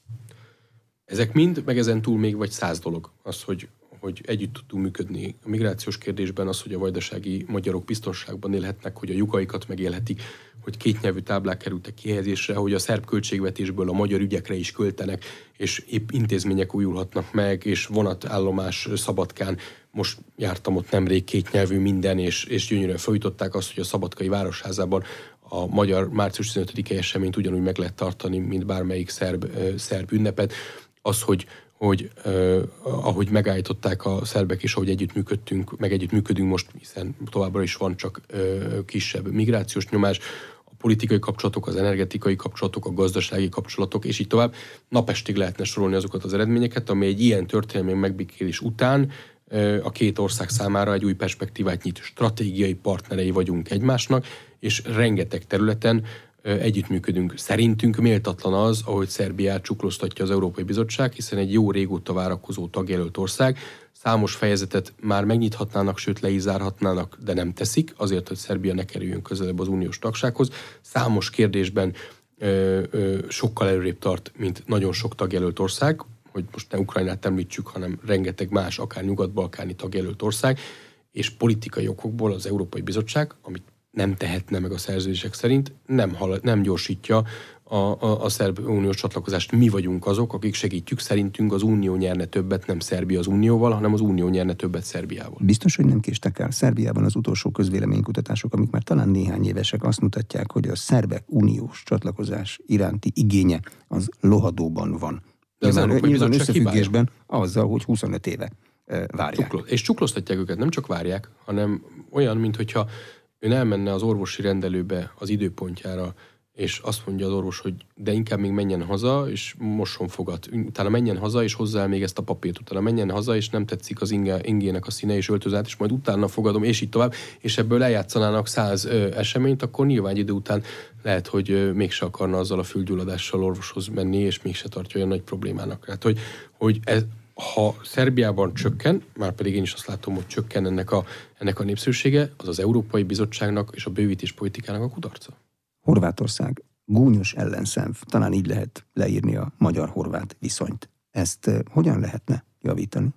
Ezek mind, meg ezen túl még vagy száz dolog. Az, hogy, hogy együtt tudtunk működni a migrációs kérdésben, az, hogy a vajdasági magyarok biztonságban élhetnek, hogy a lyukaikat megélhetik, hogy kétnyelvű táblák kerültek kihelyezésre, hogy a szerb költségvetésből a magyar ügyekre is költenek, és épp intézmények újulhatnak meg, és vonatállomás Szabadkán. Most jártam ott nemrég, kétnyelvű minden, és, és gyönyörűen felújították azt, hogy a szabadkai városházában a magyar március tizenötödike eseményt ugyanúgy meg lehet tartani, mint bármelyik szerb, szerb ünnepet. Az, hogy, hogy eh, ahogy megállították a szerbek, és ahogy együttműködtünk, meg együttműködünk most, hiszen továbbra is van csak eh, kisebb migrációs nyomás, a politikai kapcsolatok, az energetikai kapcsolatok, a gazdasági kapcsolatok, és így tovább. Napestig lehetne sorolni azokat az eredményeket, ami egy ilyen történelmi megbékélés után eh, a két ország számára egy új perspektívát nyit. Stratégiai partnerei vagyunk egymásnak, és rengeteg területen együttműködünk. Szerintünk méltatlan az, ahogy Szerbiát csuklóztatja az Európai Bizottság, hiszen egy jó régóta várakozó tagjelölt ország. Számos fejezetet már megnyithatnának, sőt le is zárhatnának, de nem teszik, azért, hogy Szerbia ne kerüljön közelebb az uniós tagsághoz. Számos kérdésben ö, ö, sokkal előrébb tart, mint nagyon sok tagjelölt ország, hogy most ne Ukrajnát említsük, hanem rengeteg más, akár nyugat-balkáni tagjelölt ország, és politikai okokból az Európai Bizottság, amit nem tehetne meg a szerződések szerint, nem, hal, nem gyorsítja a, a, a szerb uniós csatlakozást. Mi vagyunk azok, akik segítjük, szerintünk az Unió nyerne többet, nem Szerbia az Unióval, hanem az Unió nyerne többet Szerbiával. Biztos, hogy nem késtek el. Szerbiában az utolsó közvéleménykutatások, amik már talán néhány évesek, azt mutatják, hogy a szerbek uniós csatlakozás iránti igénye az lohadóban van. De az Európai Nyilván összefüggésben azzal, hogy huszonöt éve várják. Csuklo- és csuklóztatják őket, nem csak várják, hanem olyan, minthogyha ön elmenne az orvosi rendelőbe az időpontjára, és azt mondja az orvos, hogy de inkább még menjen haza, és mosson fogat. Utána menjen haza, és hozzá el még ezt a papírt. Utána menjen haza, és nem tetszik az inge, ingének a színe, és öltöz át, és majd utána fogadom, és így tovább. És ebből eljátszanának száz ö, eseményt, akkor nyilván idő után lehet, hogy ö, mégse akarna azzal a fülgyulladással orvoshoz menni, és mégse tartja olyan nagy problémának. Tehát, hogy, hogy ez, ha Szerbiában csökken, már pedig én is azt látom, hogy csökken ennek a, ennek a népszerűsége, az az Európai Bizottságnak és a bővítés politikának a kudarca. Horvátország gúnyos ellenszenv, talán így lehet leírni a magyar-horvát viszonyt. Ezt uh, hogyan lehetne javítani?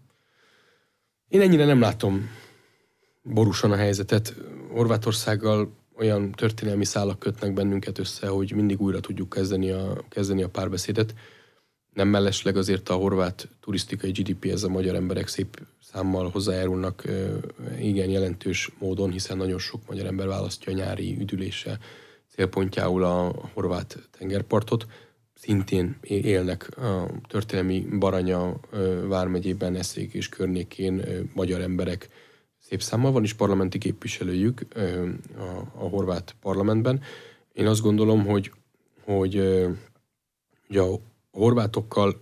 Én ennyire nem látom borúsan a helyzetet. Horvátországgal olyan történelmi szálak kötnek bennünket össze, hogy mindig újra tudjuk kezdeni a, kezdeni a párbeszédet. Nem mellesleg azért a horvát turisztikai gé dé pé-hez a magyar emberek szép számmal hozzájárulnak igen jelentős módon, hiszen nagyon sok magyar ember választja a nyári üdülése célpontjául a horvát tengerpartot. Szintén élnek a történelmi Baranya vármegyében, Eszék és környékén magyar emberek szép számmal. Van is parlamenti képviselőjük a, a horvát parlamentben. Én azt gondolom, hogy, hogy, hogy a horvátokkal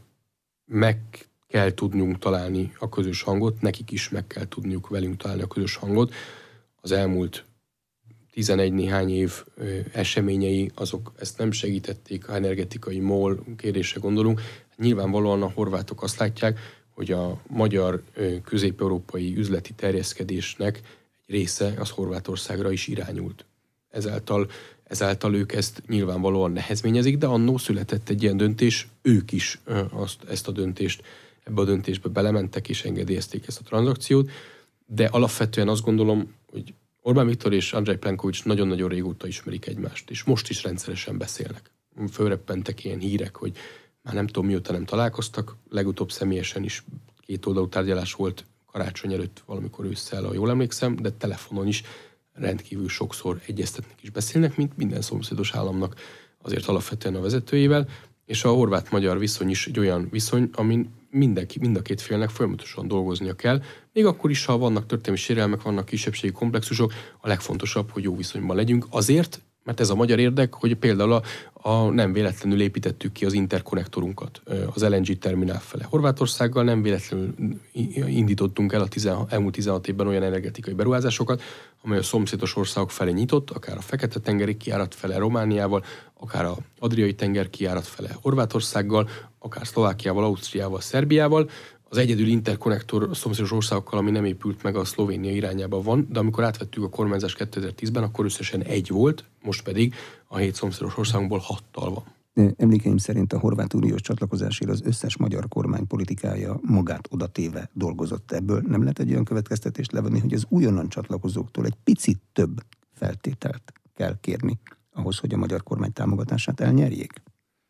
meg kell tudnunk találni a közös hangot, nekik is meg kell tudniuk velünk találni a közös hangot. Az elmúlt tizenegy néhány év eseményei, azok ezt nem segítették, a energetikai mól kérdésre gondolunk. Nyilvánvalóan a horvátok azt látják, hogy a magyar közép-európai üzleti terjeszkedésnek egy része az Horvátországra is irányult. Ezáltal, ezáltal ők ezt nyilvánvalóan nehezményezik, de annó született egy ilyen döntés, ők is azt, ezt a döntést, ebbe a döntésbe belementek és engedélyezték ezt a tranzakciót, de alapvetően azt gondolom, hogy Orbán Viktor és Andrej Plenković nagyon-nagyon régóta ismerik egymást, és most is rendszeresen beszélnek. Fölreppentek ilyen hírek, hogy már nem tudom mióta nem találkoztak, legutóbb személyesen is két oldalú tárgyalás volt karácsony előtt valamikor ősszel, ha jól emlékszem, de telefonon is rendkívül sokszor egyeztetnek és beszélnek, mint minden szomszédos államnak azért alapvetően a vezetőjével, és a horvát-magyar viszony is egy olyan viszony, amin mindenki, mind a két félnek folyamatosan dolgoznia kell, még akkor is, ha vannak történelmi sérelmek, vannak kisebbségi komplexusok, a legfontosabb, hogy jó viszonyban legyünk. Azért, mert ez a magyar érdek, hogy például a, a nem véletlenül építettük ki az interkonnektorunkat az el en gé terminál fele. Horvátországgal nem véletlenül indítottunk el a tizenhat, elmúlt tizenhat évben olyan energetikai beruházásokat, amely a szomszédos országok felé nyitott, akár a Fekete-tengeri kijárat fele Romániával, akár a Adriai-tenger kijárat fele Horvátországgal, akár Szlovákiával, Ausztriával, Szerbiával. Az egyedüli interkonnektor a szomszédos országokkal, ami nem épült meg, a Szlovénia irányában van, de amikor átvettük a kormányzást kétezer-tízben, akkor összesen egy volt, most pedig a hét szomszédos országunkból hattal van. Emlékeim szerint a horvát uniós csatlakozásért az összes magyar kormány politikája magát odatéve dolgozott. Ebből nem lehet egy olyan következtetést levonni, hogy az újonnan csatlakozóktól egy picit több feltételt kell kérni ahhoz, hogy a magyar kormány támogatását elnyerjék?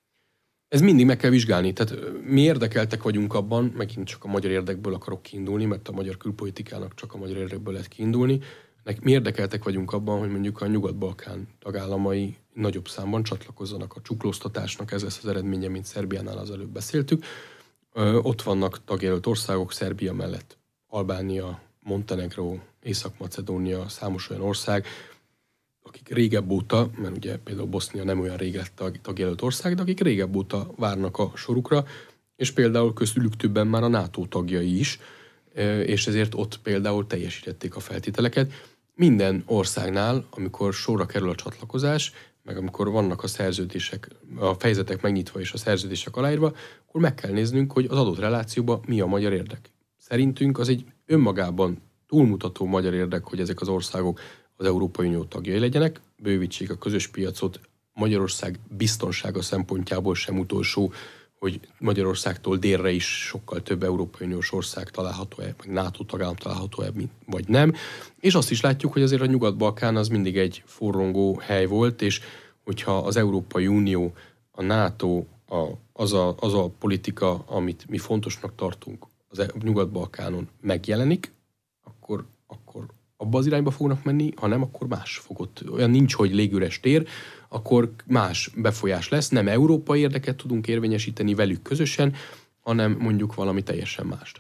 Ez mindig meg kell vizsgálni. Tehát mi érdekeltek vagyunk abban, megint csak a magyar érdekből akarok kiindulni, mert a magyar külpolitikának csak a magyar érdekből lehet kiindulni. Mi érdekeltek vagyunk abban, hogy mondjuk a Nyugat-Balkán tagállamai nagyobb számban csatlakozzanak a csuklóztatásnak, ez lesz az eredménye, mint Szerbiánál az előbb beszéltük. Ott vannak tagjelölt országok, Szerbia mellett Albánia, Montenegró, Észak-Macedónia, számos olyan ország, akik régebb óta, mert ugye például Bosznia nem olyan rég lett tag, tagjelölt ország, de akik régebb óta várnak a sorukra, és például közülük többen már a NATO tagjai is, és ezért ott például teljesítették a feltételeket. Minden országnál, amikor sorra kerül a csatlakozás, meg amikor vannak a szerződések, a fejezetek megnyitva és a szerződések aláírva, akkor meg kell néznünk, hogy az adott relációban mi a magyar érdek. Szerintünk az egy önmagában túlmutató magyar érdek, hogy ezek az országok az Európai Unió tagjai legyenek, bővítsék a közös piacot, Magyarország biztonsága szempontjából sem utolsó, hogy Magyarországtól délre is sokkal több Európai Uniós ország található-e, meg NATO tagállam található-e, vagy nem. És azt is látjuk, hogy azért a Nyugat-Balkán az mindig egy forrongó hely volt, és hogyha az Európai Unió, a NATO, a, az, a, az a politika, amit mi fontosnak tartunk az Nyugat-Balkánon megjelenik, akkor, akkor abba az irányba fognak menni, ha nem, akkor más fog ott. Olyan nincs, hogy légüres tér, akkor más befolyás lesz, nem európai érdeket tudunk érvényesíteni velük közösen, hanem mondjuk valami teljesen mást.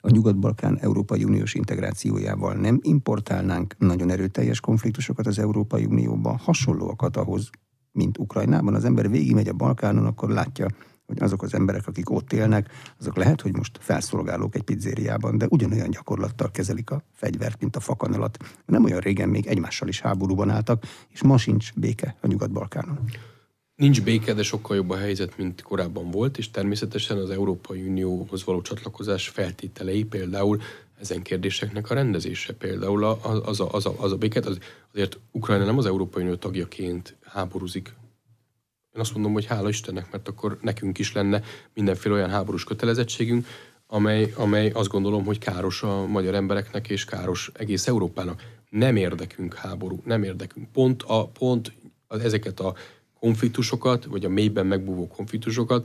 a Nyugat-Balkán Európai Uniós integrációjával nem importálnánk nagyon erőteljes konfliktusokat az Európai Unióba, hasonlóakat ahhoz, mint Ukrajnában. Az ember végigmegy a Balkánon, akkor látja, hogy azok az emberek, akik ott élnek, azok lehet, hogy most felszolgálók egy pizzériában, de ugyanolyan gyakorlattal kezelik a fegyvert, mint a fakanalat. Nem olyan régen még egymással is háborúban álltak, és ma sincs béke a Nyugat-Balkánon. Nincs béke, de sokkal jobb a helyzet, mint korábban volt, és természetesen az Európai Unióhoz való csatlakozás feltételei, például ezen kérdéseknek a rendezése, például az a, az a, az a béket, az, azért Ukrajna nem az Európai Unió tagjaként háborúzik. Én azt mondom, hogy hála Istennek, mert akkor nekünk is lenne mindenféle olyan háborús kötelezettségünk, amely, amely azt gondolom, hogy káros a magyar embereknek, és káros egész Európának. Nem érdekünk háború, nem érdekünk. Pont, a, pont az, ezeket a konfliktusokat, vagy a mélyben megbúvó konfliktusokat,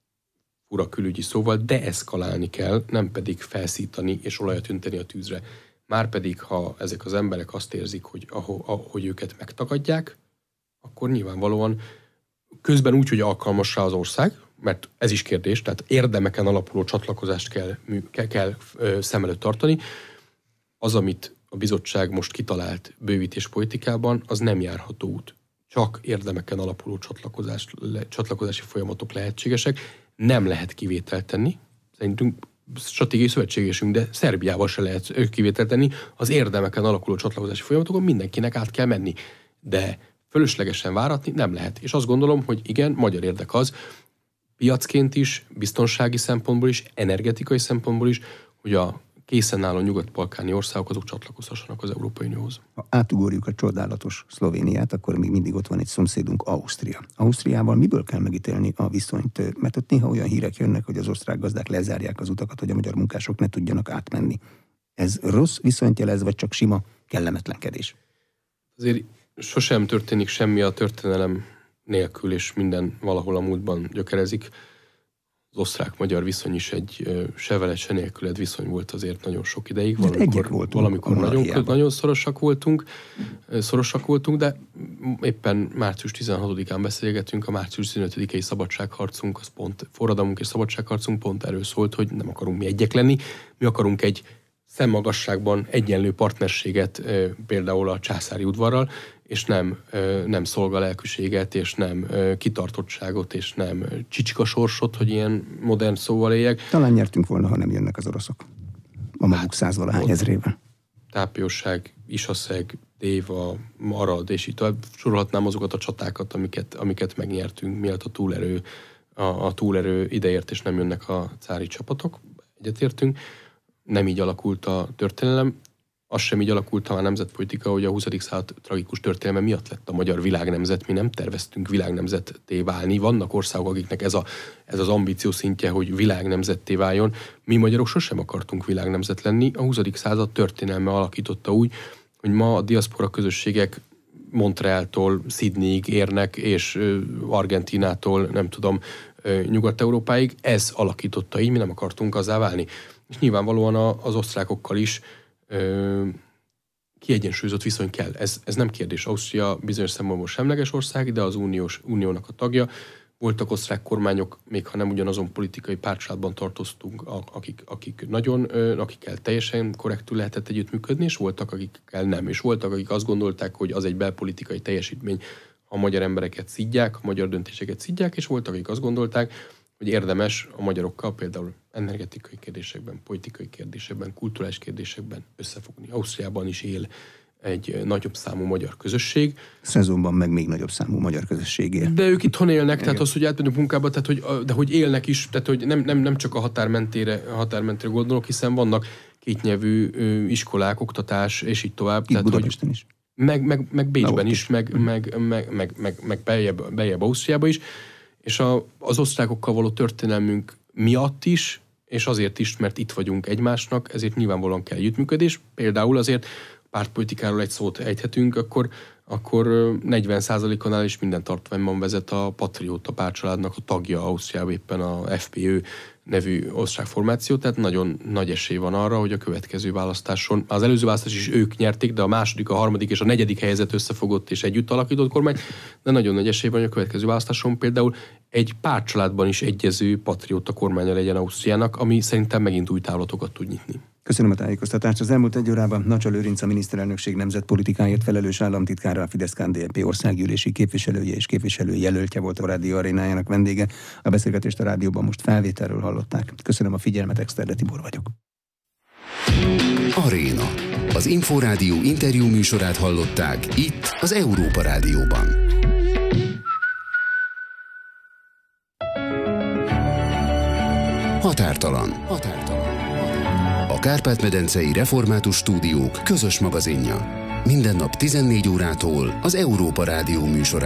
fura külügyi szóval, deeszkalálni kell, nem pedig felszítani és olajat önteni a tűzre. Márpedig, ha ezek az emberek azt érzik, hogy, ahogy őket megtagadják, akkor nyilvánvalóan közben úgy, hogy alkalmas rá az ország, mert ez is kérdés, tehát érdemeken alapuló csatlakozást kell, kell, kell ö, szem előtt tartani. Az, amit a bizottság most kitalált bővítéspolitikában, az nem járható út. Csak érdemeken alapuló csatlakozás, le, csatlakozási folyamatok lehetségesek. Nem lehet kivételt tenni. Szerintünk stratégiai szövetségesünk, de Szerbiával se lehet kivételt tenni. Az érdemeken alakuló csatlakozási folyamatokon mindenkinek át kell menni. De fölöslegesen váratni nem lehet. És azt gondolom, hogy igen, magyar érdek az, piacként is, biztonsági szempontból is, energetikai szempontból is, hogy a készen álló nyugat-balkáni országok azok csatlakozhassanak az Európai Unióhoz. Ha átugorjuk a csodálatos Szlovéniát, akkor még mindig ott van egy szomszédunk, Ausztria. Ausztriával miből kell megítélni a viszonyt? Mert ott néha olyan hírek jönnek, hogy az osztrák gazdák lezárják az utakat, hogy a magyar munkások ne tudjanak átmenni. Ez rossz viszonyt jelez, vagy csak sima kellemetlenkedés? Azért sosem történik semmi a történelem nélkül, és minden valahol a múltban gyökerezik. Az osztrák-magyar viszony is egy se veled, se nélküled viszony volt azért nagyon sok ideig. Valamikor, voltunk, valamikor nagyon, nagyon szorosak voltunk, szorosak voltunk, de éppen március tizenhatodikán beszélgetünk, a március tizenötödikei szabadságharcunk, az pont, forradalmunk és szabadságharcunk pont erről szólt, hogy nem akarunk mi egyek lenni, mi akarunk egy szemmagasságban egyenlő partnerséget például a császári udvarral, és nem, nem szolgalelkűséget, és nem kitartottságot, és nem csicskasorsot, hogy ilyen modern szóval éljek. Talán nyertünk volna, ha nem jönnek az oroszok. A maguk százvalahány ezrével. Tápióság, Isaszeg, Déva, Marad, és itt sorolhatnám azokat a csatákat, amiket, amiket megnyertünk, mielőtt a túlerő, a, a túlerő ideért, és nem jönnek a cári csapatok. Egyetértünk. Nem így alakult a történelem. Az sem így alakult a nemzetpolitika, hogy a huszadik század tragikus történelme miatt lett a magyar világnemzet. Mi nem terveztünk világnemzetté válni. Vannak országok, akiknek ez, a, ez az ambíció szintje, hogy világnemzetté váljon. Mi magyarok sosem akartunk világnemzet lenni. A huszadik század történelme alakította úgy, hogy ma a diaszpora közösségek Montrealtól Sydneyig érnek, és Argentinától, nem tudom, Nyugat-Európáig. Ez alakította így, mi nem akartunk azzá válni. És nyilvánvalóan az osztrákokkal is ö, kiegyensúlyozott viszony kell. Ez, ez nem kérdés. Ausztria bizonyos szempontból semleges ország, de az uniós, uniónak a tagja. Voltak osztrák kormányok, még ha nem ugyanazon politikai pártcsaládban tartoztunk, akik, akik nagyon, akikkel teljesen korrektül lehetett együttműködni, és voltak, akikkel nem. És voltak, akik azt gondolták, hogy az egy belpolitikai teljesítmény, ha a magyar embereket szidják, a magyar döntéseket szidják, és voltak, akik azt gondolták, hogy érdemes a magyarokkal például energetikai kérdésekben, politikai kérdésekben, kulturális kérdésekben összefogni. Ausztriában is él egy nagyobb számú magyar közösség. Szezonban meg még nagyobb számú magyar közösség él. De ők itthon élnek, tehát az, hogy átmennek munkába, tehát hogy, de hogy élnek is, tehát hogy nem, nem, nem csak a határmentére, a határmentére gondolok, hiszen vannak kétnyelvű iskolák, oktatás, és így tovább. Itt tehát, Budapesten is. Meg, meg, meg Bécsben is, is, meg, meg, meg, meg, meg, meg beljebb, beljebb Ausztriába is. És a, az osztrákokkal való történelmünk miatt is, és azért is, mert itt vagyunk egymásnak, ezért nyilvánvalóan kell együttműködés. Például azért pártpolitikáról egy szót ejthetünk, akkor, akkor negyven százaléknál is minden tartományban vezet a Patrióta pártcsaládnak a tagja Ausztriában, éppen a ef pé ö nevű osztrákformáció, tehát nagyon nagy esély van arra, hogy a következő választáson, az előző választás is ők nyerték, de a második, a harmadik és a negyedik helyzet összefogott és együtt alakított kormány, de nagyon nagy esély van, hogy a következő választáson például egy pártcsaládban is egyező patrióta kormánya legyen Ausztriának, ami szerintem megint új távlatokat tud nyitni. Köszönöm a tájékoztatást. Az elmúlt egy órában Nacsa Lőrinc, a miniszterelnökség nemzetpolitikáért felelős államtitkára, a Fidesz-ká dé en pé országgyűlési képviselője és képviselőjelöltje volt a Rádió Arénájának vendége. A beszélgetést a rádióban most felvételről hallották. Köszönöm a figyelmet, Exterde Tibor vagyok. Aréna. Az Inforádió interjú műsorát hallották itt az Európa Rádióban. Határtalan. Határtalan. A Kárpát-medencei Református Stúdiók közös magazinja. Minden nap tizennégy órától az Európa Rádió műsorában.